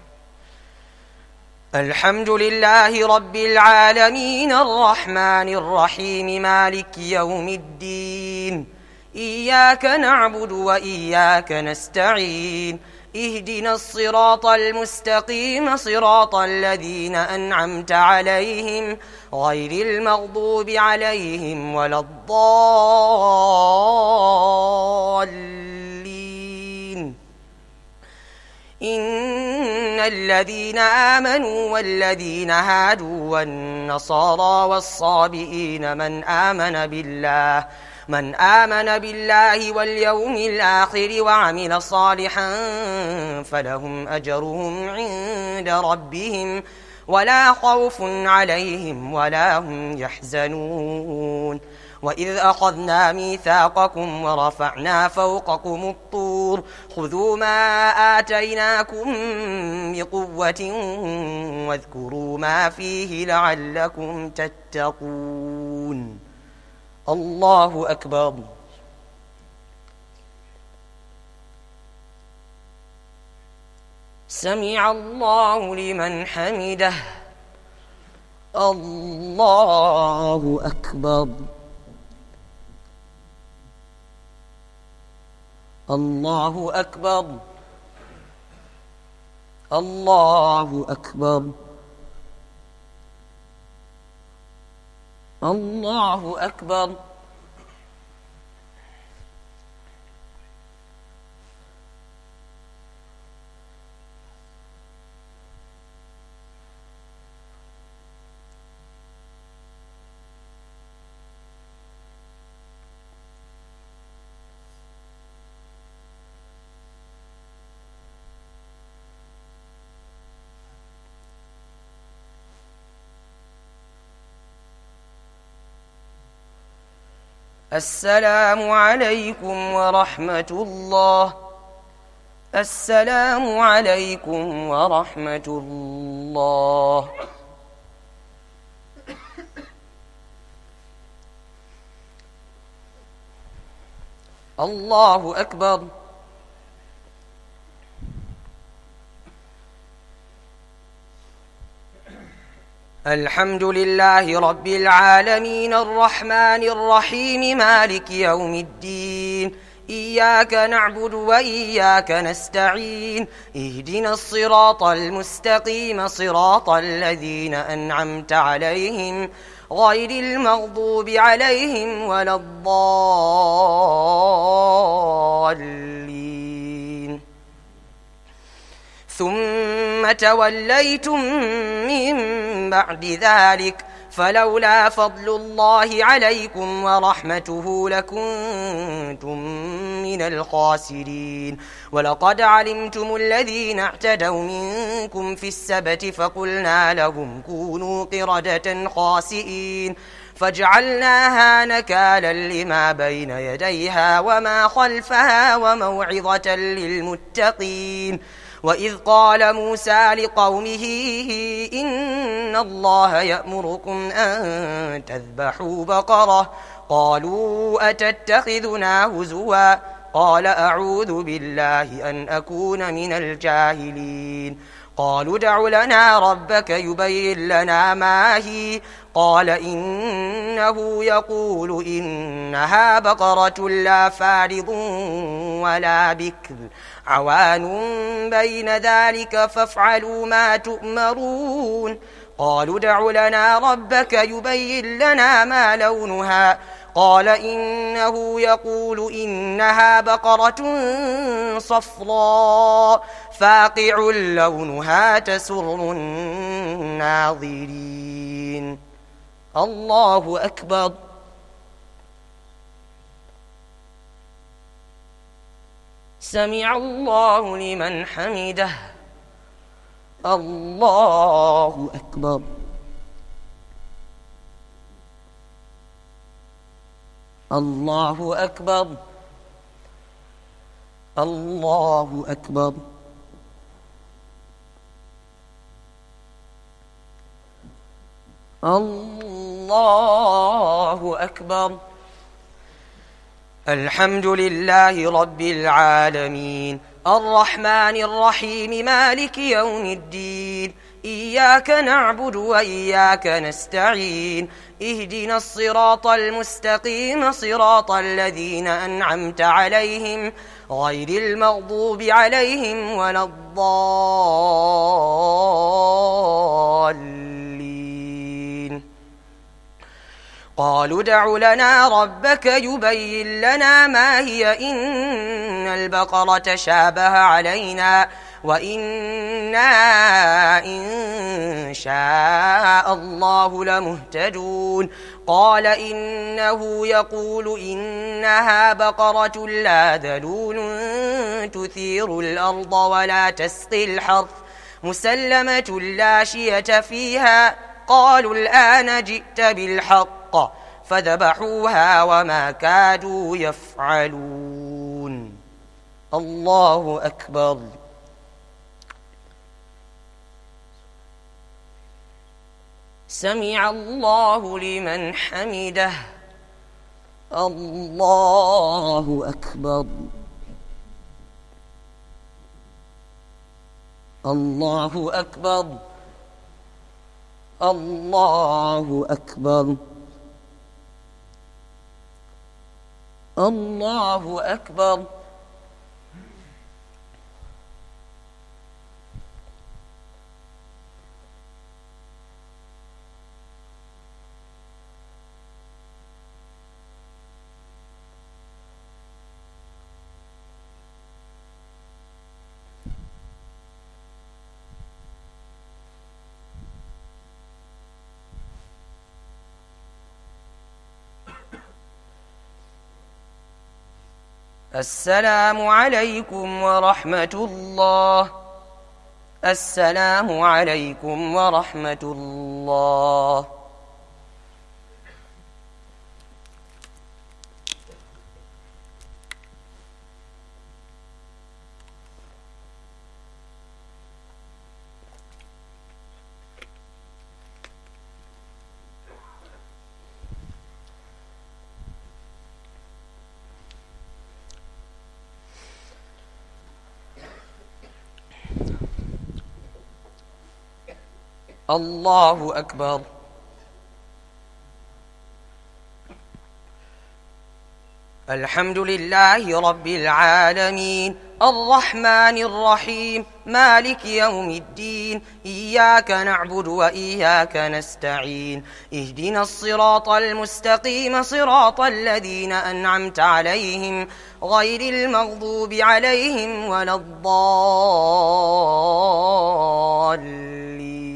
الحمد لله رب العالمين الرحمن الرحيم مالك يوم الدين إياك نعبد وإياك نستعين اهدنا الصراط المستقيم صراط الذين أنعمت عليهم غير المغضوب عليهم ولا الضالين. إن الذين آمنوا والذين هادوا والنصارى والصابئين من آمن بالله من آمن بالله واليوم الآخر وعمل صالحا فلهم أجرهم عند ربهم ولا خوف عليهم ولا هم يحزنون. وإذ أخذنا ميثاقكم ورفعنا فوقكم الطور خذوا ما آتيناكم بقوة واذكروا ما فيه لعلكم تتقون. الله أكبر. سمع الله لمن حمده. الله أكبر. الله أكبر. الله أكبر. الله أكبر. السلام عليكم ورحمة الله. السلام عليكم ورحمة الله. الله أكبر. الحمد لله رب العالمين الرحمن الرحيم مالك يوم الدين إياك نعبد وإياك نستعين اهدنا الصراط المستقيم صراط الذين أنعمت عليهم غير المغضوب عليهم ولا الضالين. ثم توليتم من بعد ذلك فلولا فضل الله عليكم ورحمته لكنتم من الخاسرين. ولقد علمتم الذين اعتدوا منكم في السبت فقلنا لهم كونوا قردة خاسئين فجعلناها نكالا لما بين يديها وما خلفها وموعظة للمتقين. وإذ قال موسى لقومه إن الله يأمركم أن تذبحوا بقرة قالوا أتتخذنا هزوا قال أعوذ بالله أن أكون من الجاهلين. قالوا ادع لنا ربك يبين لنا ما هي قال إنه يقول إنها بقرة لا فارض ولا بكر عوان بين ذلك فافعلوا ما تؤمرون. قالوا ادع لنا ربك يبين لنا ما لونها قال إنه يقول إنها بقرة صفراء فاقع لونها تسر الناظرين. الله أكبر. سمع الله لمن حمده. الله أكبر. الله أكبر. الله أكبر. الله أكبر. الحمد لله رب العالمين الرحمن الرحيم مالك يوم الدين إياك نعبد وإياك نستعين اهدنا الصراط المستقيم صراط الذين أنعمت عليهم غير المغضوب عليهم ولا الضالين. قالوا ادع لنا ربك يبين لنا ما هي إن البقرة شابه علينا وإنا إن شاء الله لمهتدون. قال إنه يقول إنها بقرة لا ذلول تثير الأرض ولا تسقي الحرث مسلمة لا شية فيها. قالوا الآن جئت بالحق فذبحوها وما كادوا يفعلون. الله أكبر. سمع الله لمن حمده. الله أكبر. الله أكبر. الله أكبر. الله أكبر. السلام عليكم ورحمة الله. السلام عليكم ورحمة الله. الله أكبر. الحمد لله رب العالمين الرحمن الرحيم مالك يوم الدين إياك نعبد وإياك نستعين اهدنا الصراط المستقيم صراط الذين أنعمت عليهم غير المغضوب عليهم ولا الضالين.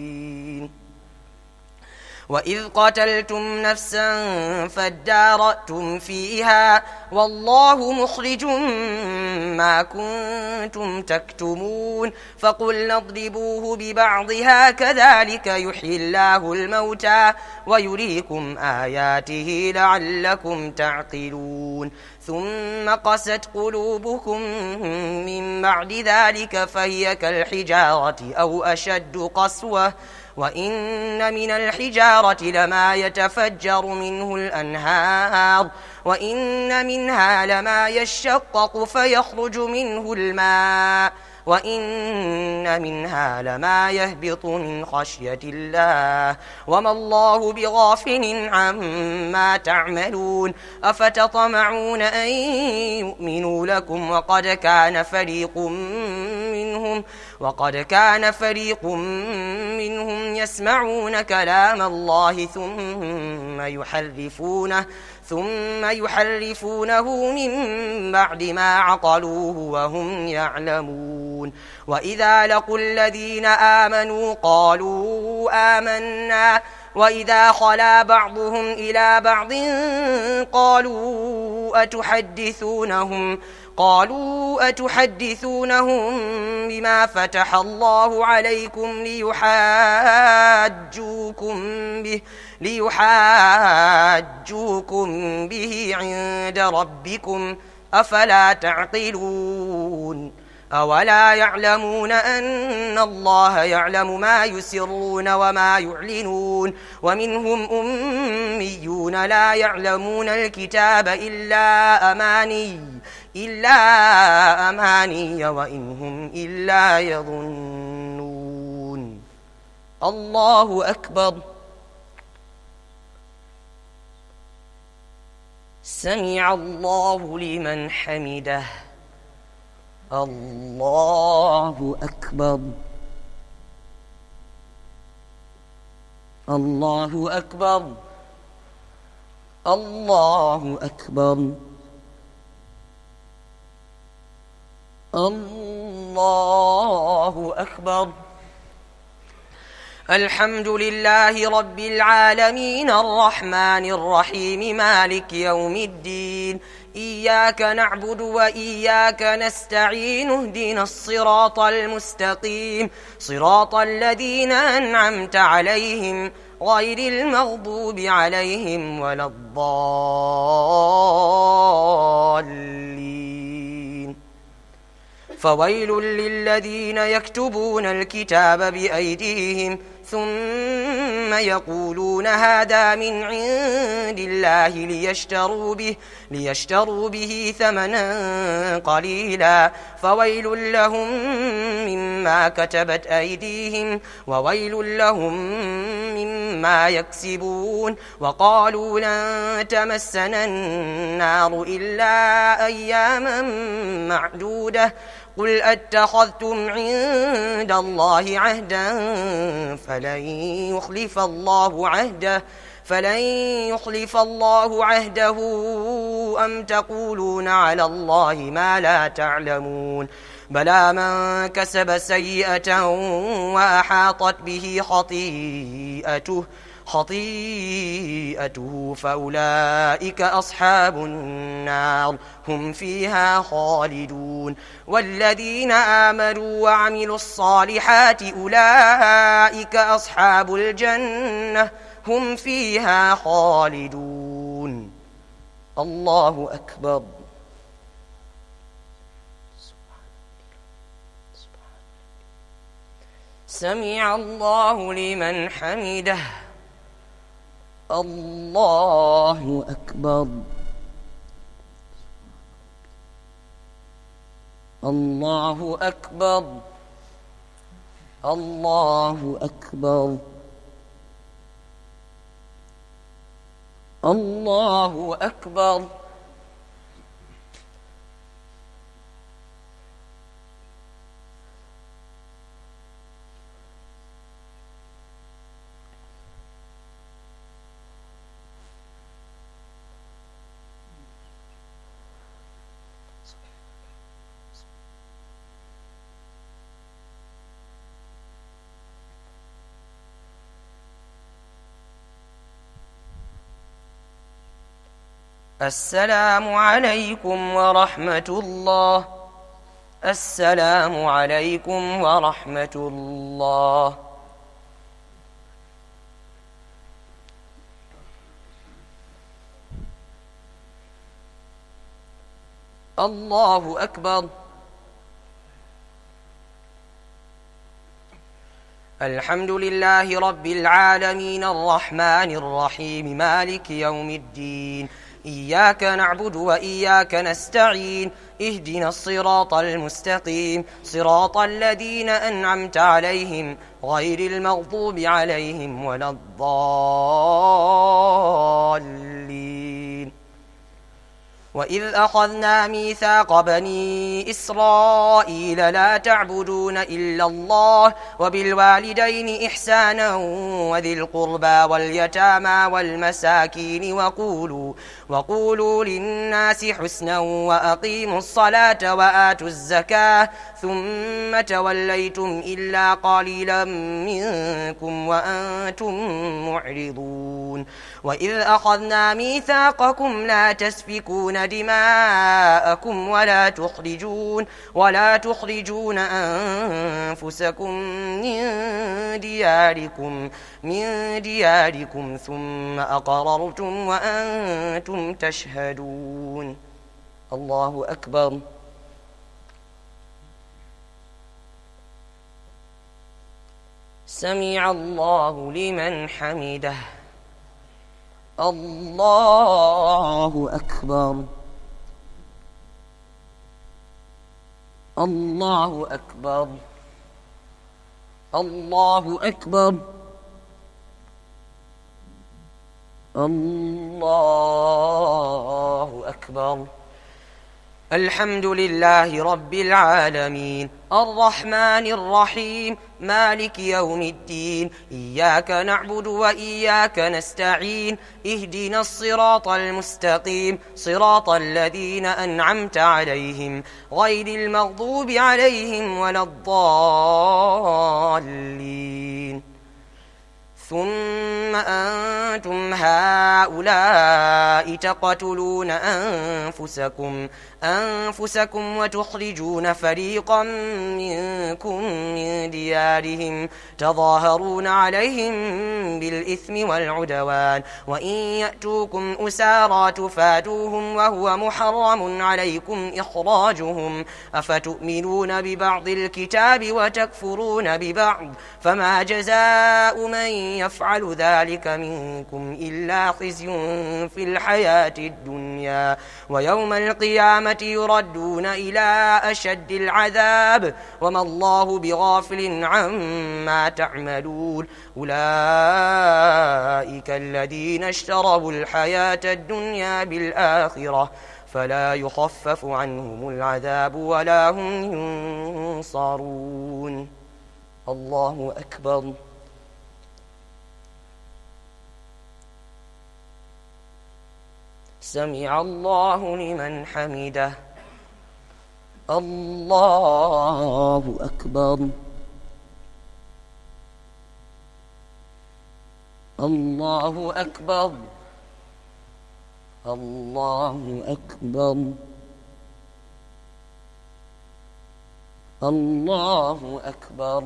وإذ قتلتم نفسا فادارأتم فيها والله مخرج ما كنتم تكتمون فقلنا اضربوه ببعضها كذلك يحيي الله الموتى ويريكم آياته لعلكم تعقلون. ثم قست قلوبكم من بعد ذلك فهي كالحجارة أو أشد قسوة وإن من الحجارة لما يتفجر منه الأنهار وإن منها لما يشقق فيخرج منه الماء وإن منها لما يهبط من خشية الله وما الله بغافل عما تعملون. أفتطمعون أن يؤمنوا لكم وقد كان فريق منهم وقد كان فريق منهم يسمعون كلام الله ثم يحرفونه ثم يحرفونه من بعد ما عقلوه وهم يعلمون. وإذا لقوا الذين آمنوا قالوا آمنا وإذا خلا بعضهم إلى بعض قالوا أتحدثونهم قالوا أتحدثونهم بما فتح الله عليكم ليحاجوكم به ليحاجوكم به عند ربكم أفلا تعقلون. أولا يعلمون أن الله يعلم ما يسرون وما يعلنون ومنهم أميون لا يعلمون الكتاب إلا أماني إلا أماني وإن هم إلا يظنون. الله أكبر. سمع الله لمن حمده. الله أكبر. الله أكبر. الله أكبر. الله أكبر. الحمد لله رب العالمين الرحمن الرحيم مالك يوم الدين إياك نعبد وإياك نستعين اهدنا الصراط المستقيم صراط الذين أنعمت عليهم غير المغضوب عليهم ولا الضالين فويل للذين يكتبون الكتاب بأيديهم ثم يقولون هذا من عند الله ليشتروا به, ليشتروا به ثمنا قليلا فويل لهم مما كتبت أيديهم وويل لهم مما يكسبون وقالوا لن تمسنا النار إلا أياما معدودة قل أتخذتم عند الله عهدا فلن يخلف الله عهده فلن يخلف الله عهده أم تقولون على الله ما لا تعلمون بلى من كسب سيئة وأحاطت به خطيئته خطيئته فأولئك أصحاب النار هم فيها خالدون والذين آمنوا وعملوا الصالحات أولئك أصحاب الجنة هم فيها خالدون الله أكبر سمع الله لمن حمده الله أكبر الله أكبر الله أكبر الله أكبر السلام عليكم ورحمة الله السلام عليكم ورحمة الله الله أكبر الحمد لله رب العالمين الرحمن الرحيم مالك يوم الدين إياك نعبد وإياك نستعين اهدنا الصراط المستقيم صراط الذين أنعمت عليهم غير المغضوب عليهم ولا الضالين وإذ أخذنا ميثاق بني إسرائيل لا تعبدون إلا الله وبالوالدين إحسانا وذي القربى واليتامى والمساكين وقولوا, وقولوا للناس حسنا وأقيموا الصلاة وآتوا الزكاة ثم توليتم إلا قليلا منكم وأنتم معرضون وإذ أخذنا ميثاقكم لا تسفكون دماءكم ولا تخرجون ولا تخرجون أنفسكم من دياركم من دياركم ثم أقررتم وأنتم تشهدون الله أكبر سمع الله لمن حمده الله أكبر الله أكبر الله أكبر الله أكبر الحمد لله رب العالمين الرحمن الرحيم مالك يوم الدين إياك نعبد وإياك نستعين اهدنا الصراط المستقيم صراط الذين أنعمت عليهم غير المغضوب عليهم ولا الضالين ثم أن أنتم هؤلاء تقتلون أنفسكم أنفسكم وتخرجون فريقا منكم من ديارهم تظاهرون عليهم بالإثم والعدوان وإن يأتوكم أسارى تفادوهم وهو محرم عليكم إخراجهم أفتؤمنون ببعض الكتاب وتكفرون ببعض فما جزاء من يفعل ذلك منكم إلا خزي في الحياة الدنيا ويوم القيامة يردون إلى أشد العذاب وما الله بغافل عما تعملون أولئك الذين اشتروا الحياة الدنيا بالآخرة فلا يخفف عنهم العذاب ولا هم ينصرون. الله أكبر. سمع الله لمن حمده. الله أكبر. الله أكبر. الله أكبر. الله أكبر.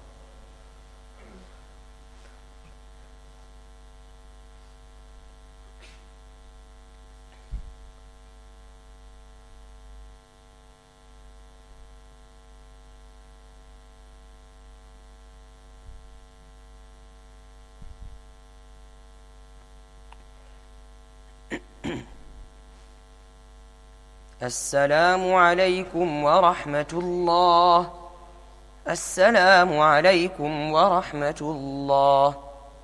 السلام عليكم ورحمة الله. السلام عليكم ورحمة الله.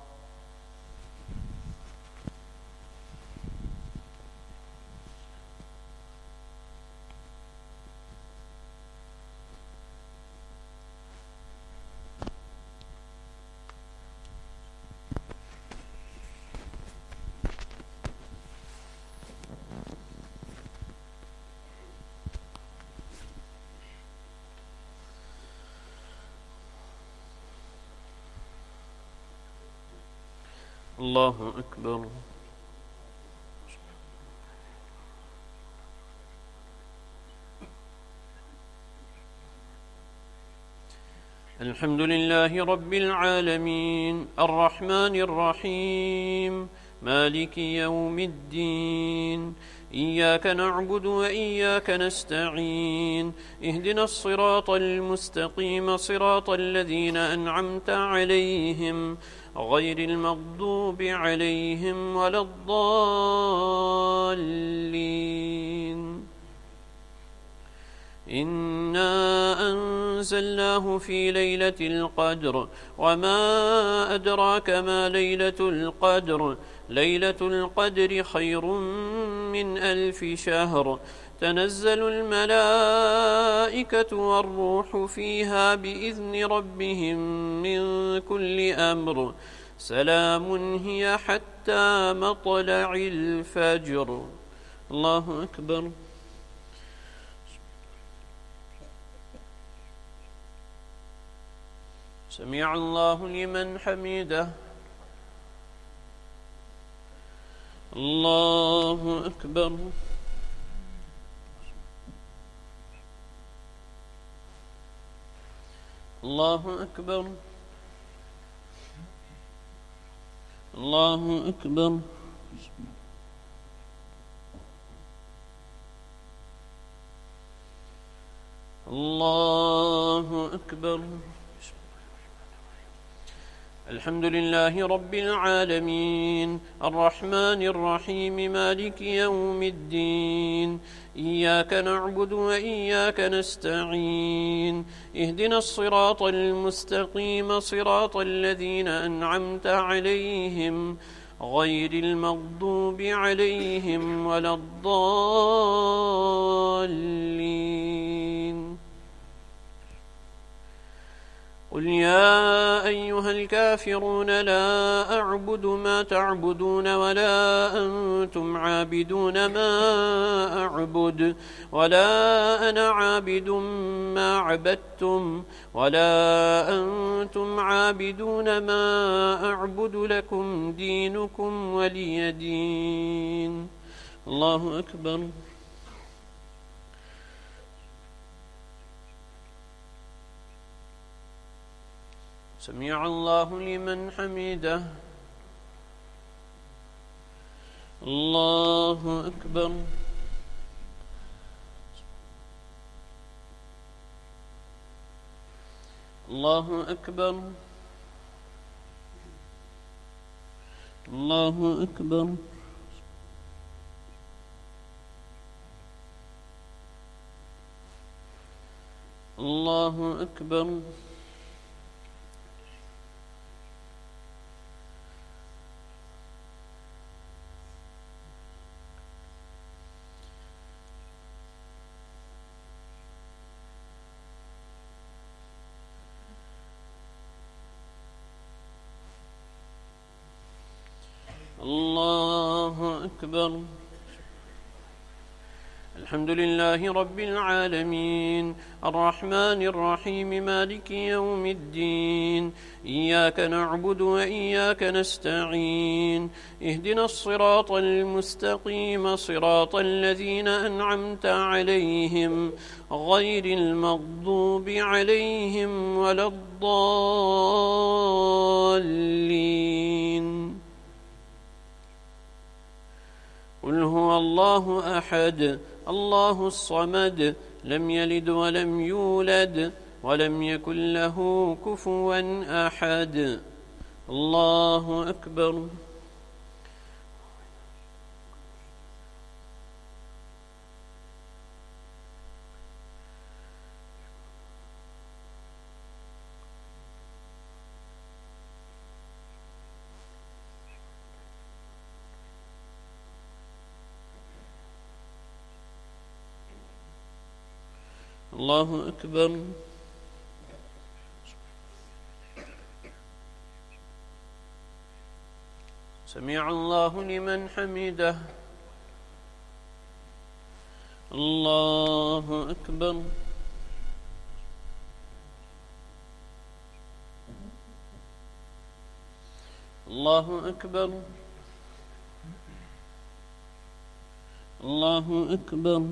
الله أكبر. الحمد لله رب العالمين الرحمن الرحيم مالك يوم الدين إياك نعبد وإياك نستعين اهدنا الصراط المستقيم صراط الذين أنعمت عليهم غير المغضوب عليهم ولا الضالين. إنا أنزلناه في ليلة القدر وما أدراك ما ليلة القدر ليلة القدر خير من ألف شهر تنزل الملائكة والروح فيها بإذن ربهم من كل أمر سلام هي حتى مطلع الفجر. الله أكبر. سمع الله لمن حمده. الله أكبر. الله أكبر. الله أكبر. الله أكبر. الحمد لله رب العالمين الرحمن الرحيم مالك يوم الدين إياك نعبد وإياك نستعين اهدنا الصراط المستقيم صراط الذين أنعمت عليهم غير المغضوب عليهم ولا الضالين. قل يا أيها الكافرون لا أعبد ما تعبدون ولا أنتم عابدون ما أعبد ولا أنا عابد ما عبدتم ولا أنتم عابدون ما أعبد لكم دينكم ولي دين. الله أكبر. سمع الله لمن حمده. الله أكبر. الله أكبر. الله أكبر. الله أكبر. الله أكبر. الحمد لله رب العالمين الرحمن الرحيم مالك يوم الدين إياك نعبد وإياك نستعين اهدنا الصراط المستقيم صراط الذين أنعمت عليهم غير المغضوب عليهم ولا الضالين. قل هو الله أحد الله الصمد لم يلد ولم يولد ولم يكن له كفوا أحد. الله أكبر. الله أكبر. سمع الله لمن حمده. الله أكبر. الله أكبر. الله أكبر.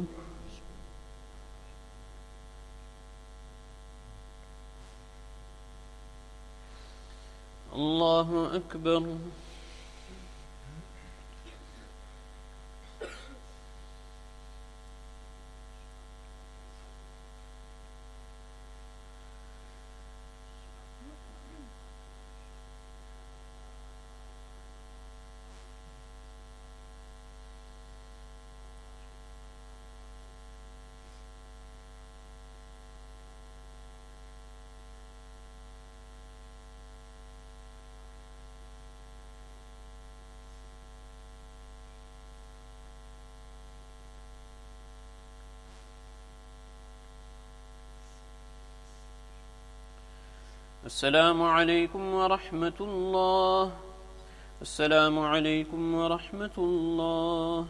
الله أكبر. السلام عليكم ورحمة الله. السلام عليكم ورحمة الله.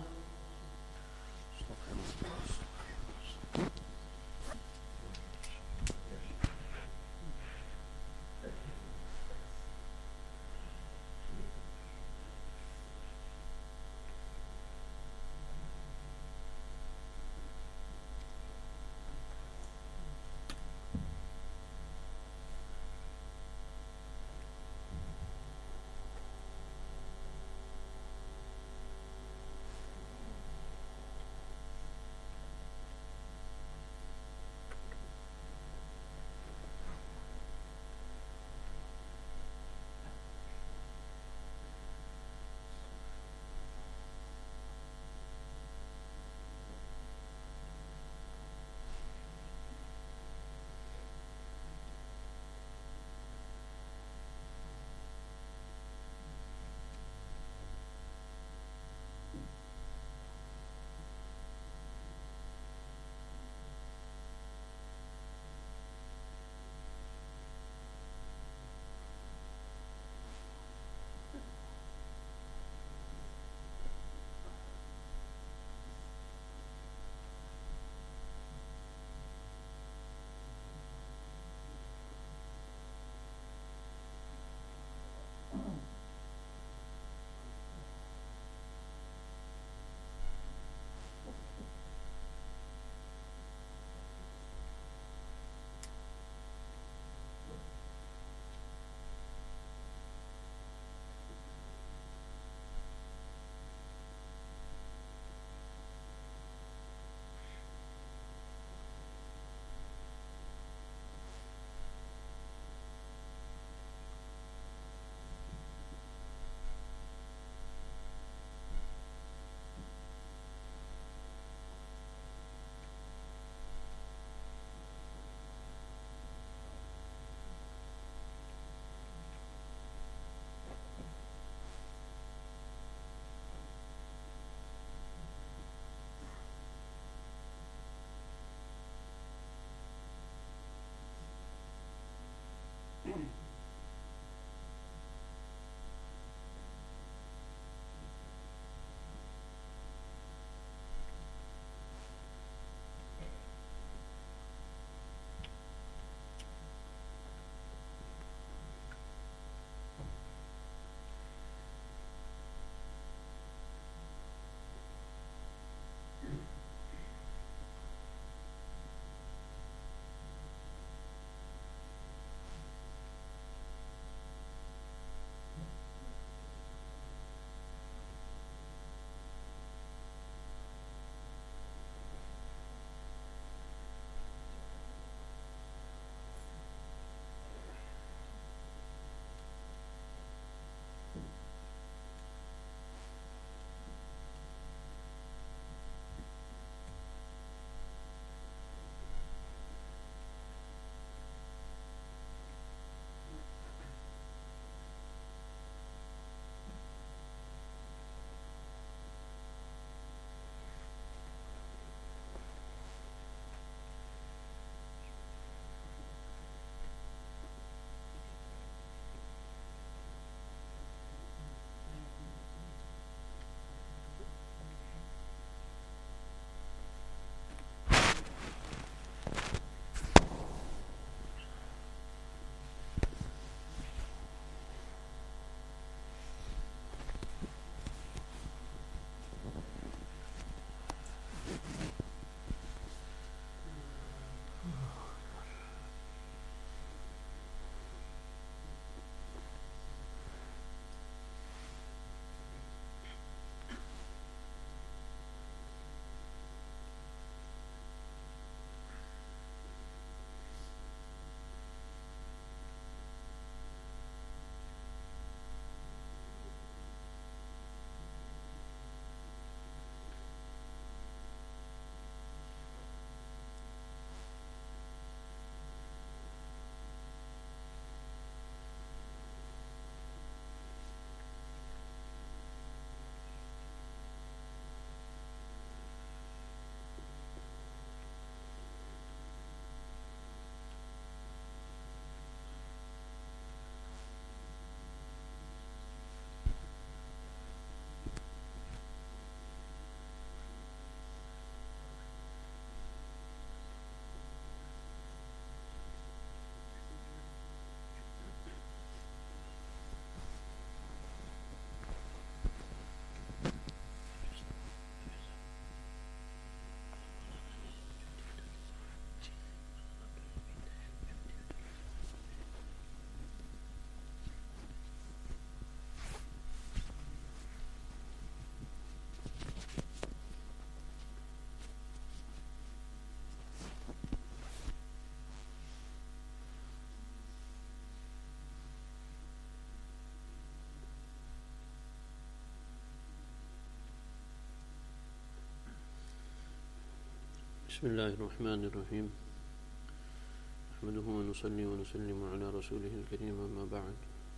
بسم الله الرحمن الرحيم نحمده ونصلي ونسلم على رسوله الكريم أما بعد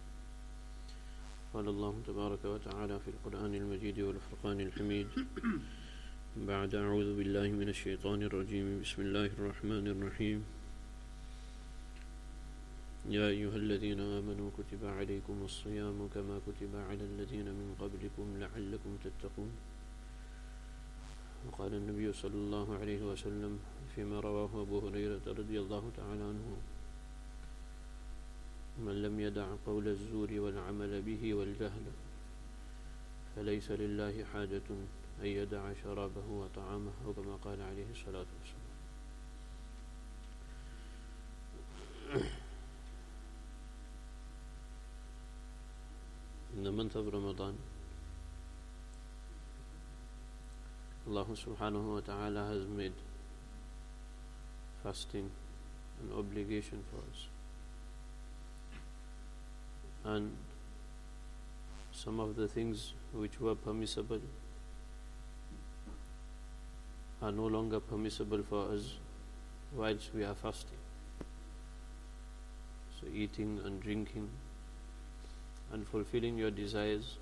قال الله تبارك وتعالى في القرآن المجيد والفرقان الحميد بعد أعوذ بالله من الشيطان الرجيم بسم الله الرحمن الرحيم يا أيها الذين آمنوا كتب عليكم الصيام كما كتب على الذين من قبلكم لعلكم تتقون وقال النبي صلى الله عليه وسلم فيما رواه أبو هريرة رضي الله تعالى عنه من لم يدع قول الزور والعمل به والجهل فليس لله حاجة أن يدع شرابه وطعامه أو كما قال عليه الصلاة والسلام. In the month of Ramadan, Allah subhanahu wa ta'ala has made fasting an obligation for us, and some of the things which were permissible are no longer permissible for us whilst we are fasting. So eating and drinking and fulfilling your desires,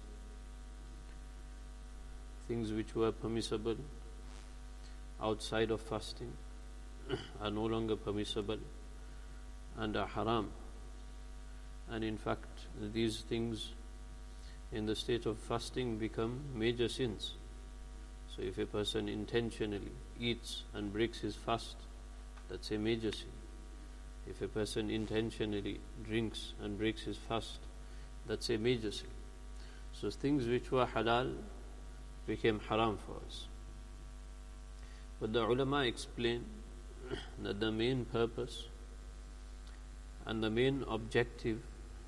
things which were permissible outside of fasting are no longer permissible and are haram. And in fact, these things in the state of fasting become major sins. So if a person intentionally eats and breaks his fast, that's a major sin. If a person intentionally drinks and breaks his fast, that's a major sin. So things which were halal became haram for us. But the ulama explain that the main purpose and the main objective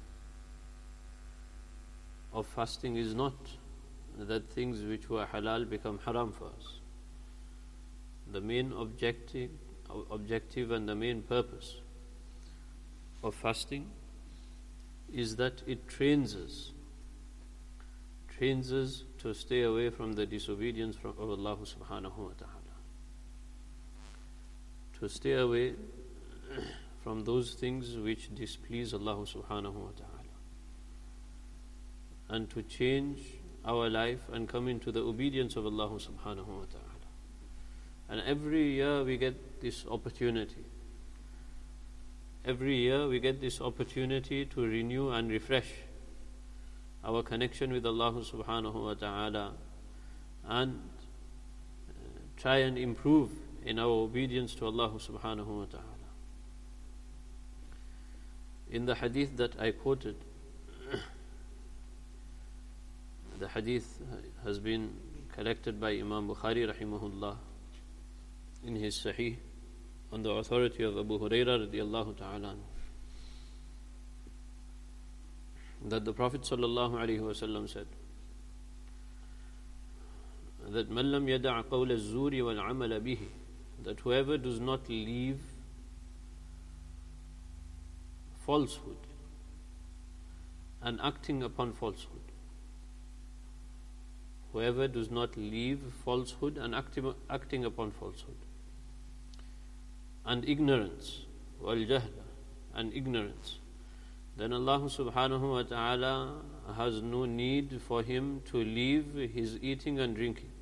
of fasting is not that things which were halal become haram for us. The main objective, objective and the main purpose of fasting is that it trains us, trains us to stay away from the disobedience from of Allah subhanahu wa ta'ala, to stay away from those things which displease Allah subhanahu wa ta'ala, and to change our life and come into the obedience of Allah subhanahu wa ta'ala. And every year we get this opportunity. Every year we get this opportunity to renew and refresh our connection with Allah subhanahu wa ta'ala and uh, try and improve in our obedience to Allah subhanahu wa ta'ala. In the hadith that I quoted, the hadith has been collected by Imam Bukhari rahimahullah in his Sahih on the authority of Abu Hurairah radiyallahu ta'ala anhu, that the Prophet sallallahu alaihi wasallam said that man lam yada' qawl az-zuri wal 'amala bihi, that whoever does not leave falsehood and acting upon falsehood, whoever does not leave falsehood and acti- acting upon falsehood, and ignorance, wal jahla, and ignorance, then Allah subhanahu wa ta'ala has no need for him to leave his eating and drinking.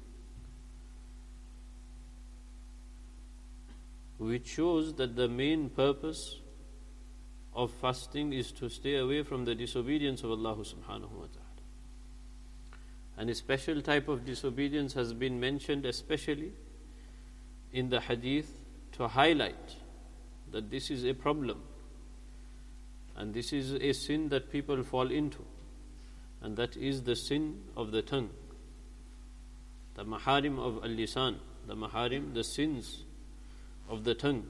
Which shows that the main purpose of fasting is to stay away from the disobedience of Allah subhanahu wa ta'ala. And a special type of disobedience has been mentioned especially in the hadith to highlight that this is a problem and this is a sin that people fall into, and that is the sin of the tongue, the maharim of al-lisan, the maharim, the sins of the tongue,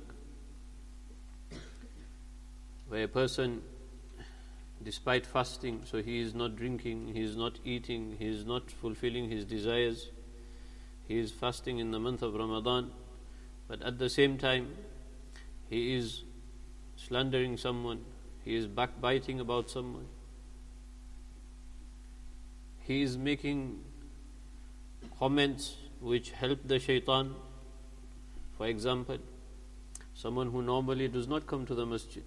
where a person, despite fasting, so he is not drinking, he is not eating, he is not fulfilling his desires, he is fasting in the month of Ramadan, but at the same time he is slandering someone, he is backbiting about someone, he is making comments which help the shaitan For example, someone who normally does not come to the masjid.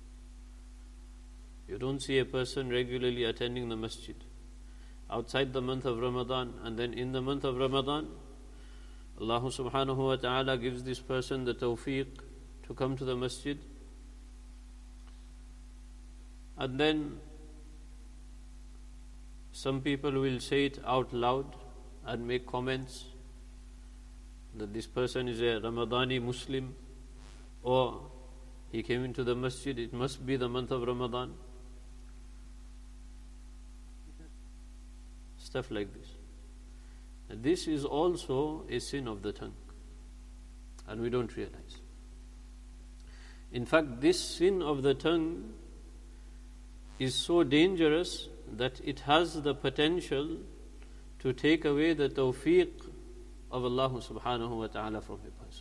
You don't see a person regularly attending the masjid. Outside the month of Ramadan, and then in the month of Ramadan, Allah subhanahu wa ta'ala gives this person the tawfiq to come to the masjid. And then some people will say it out loud and make comments that this person is a Ramadani Muslim, or he came into the masjid, it must be the month of Ramadan. Stuff like this. And this is also a sin of the tongue, and we don't realize. In fact, this sin of the tongue is so dangerous that it has the potential to take away the tawfiq of Allah subhanahu wa ta'ala from a person.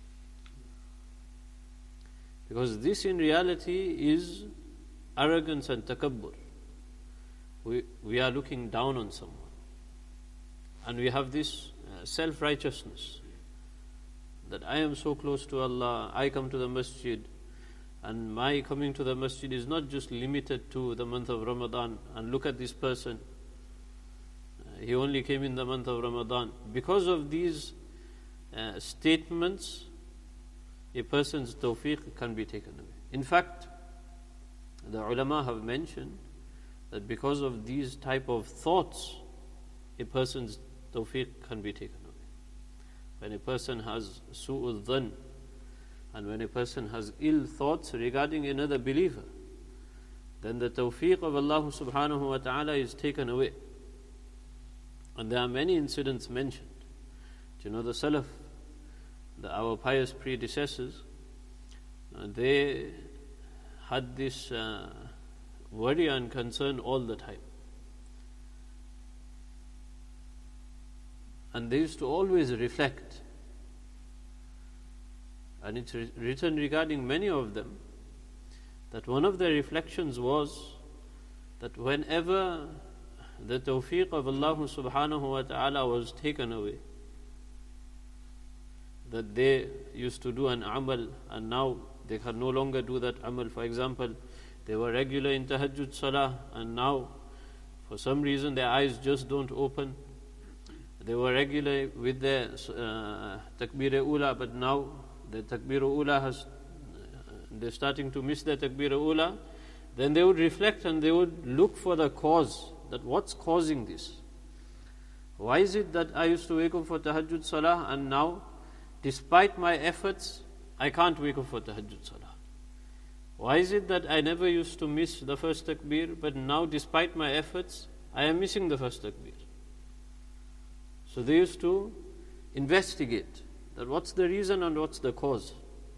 Because this in reality is arrogance and takabbur. We, we are looking down on someone. And we have this uh, self-righteousness that I am so close to Allah, I come to the masjid, and my coming to the masjid is not just limited to the month of Ramadan. And look at this person, uh, he only came in the month of Ramadan. Because of these uh, statements, a person's tawfiq can be taken away. In fact, the ulama have mentioned that because of these type of thoughts, a person's tawfiq can be taken away. When a person has su'ul dhan, and when a person has ill thoughts regarding another believer, then the tawfiq of Allah subhanahu wa ta'ala is taken away. And there are many incidents mentioned. Do you know the Salaf, the, our pious predecessors, uh, they had this uh, worry and concern all the time. And they used to always reflect. And it's written regarding many of them that one of their reflections was that whenever the tawfiq of Allah subhanahu wa ta'ala was taken away, that they used to do an amal and now they can no longer do that amal. For example, they were regular in tahajjud salah and now for some reason their eyes just don't open. They were regular with their uh, takbir-e-ula, but now the takbir-e-ula has, uh, they're starting to miss their takbir-e-ula. Then they would reflect and they would look for the cause, that what's causing this? Why is it that I used to wake up for tahajjud salah and now, despite my efforts, I can't wake up for tahajjud salah? Why is it that I never used to miss the first takbir, but now, despite my efforts, I am missing the first takbir? So they used to investigate that what's the reason and what's the cause.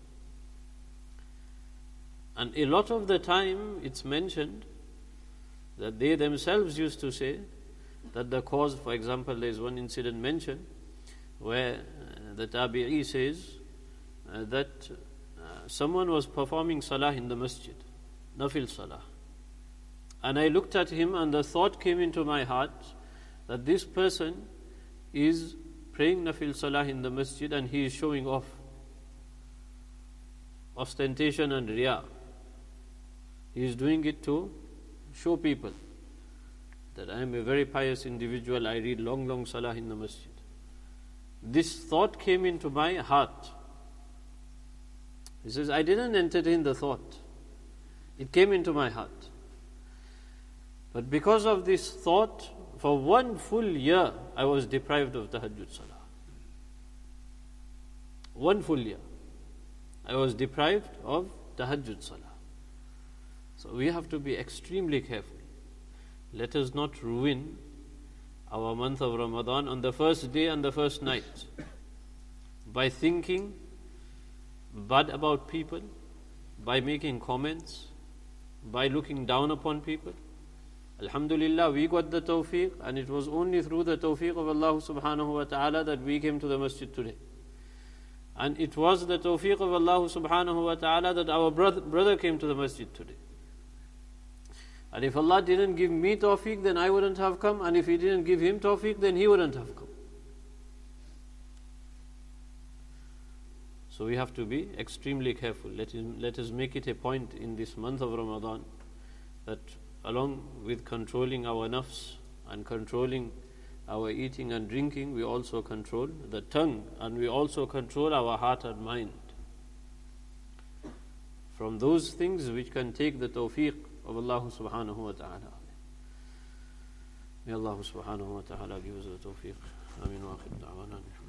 And a lot of the time it's mentioned that they themselves used to say that the cause, for example, there is one incident mentioned where uh, the tabi'i says uh, that uh, someone was performing salah in the masjid, nafil salah. And I looked at him and the thought came into my heart that this person is praying nafil salah in the masjid and he is showing off, ostentation and riya. He is doing it to show people that I am a very pious individual, I read long long salah in the masjid. This thought came into my heart. He says, I didn't entertain the thought, it came into my heart. But because of this thought, for one full year, I was deprived of tahajjud salah. One full year, I was deprived of tahajjud salah. So we have to be extremely careful. Let us not ruin our month of Ramadan on the first day and the first night by thinking bad about people, by making comments, by looking down upon people. Alhamdulillah, we got the tawfiq, and it was only through the tawfiq of Allah subhanahu wa ta'ala that we came to the masjid today. And it was the tawfiq of Allah subhanahu wa ta'ala that our brother, brother came to the masjid today. And if Allah didn't give me tawfiq, then I wouldn't have come, and if He didn't give him tawfiq, then he wouldn't have come. So we have to be extremely careful. Let us, let us make it a point in this month of Ramadan that along with controlling our nafs and controlling our eating and drinking, we also control the tongue, and we also control our heart and mind from those things which can take the tawfiq of Allah subhanahu wa ta'ala. May Allah subhanahu wa ta'ala give us the tawfiq. Ameen wa akhir da'wana.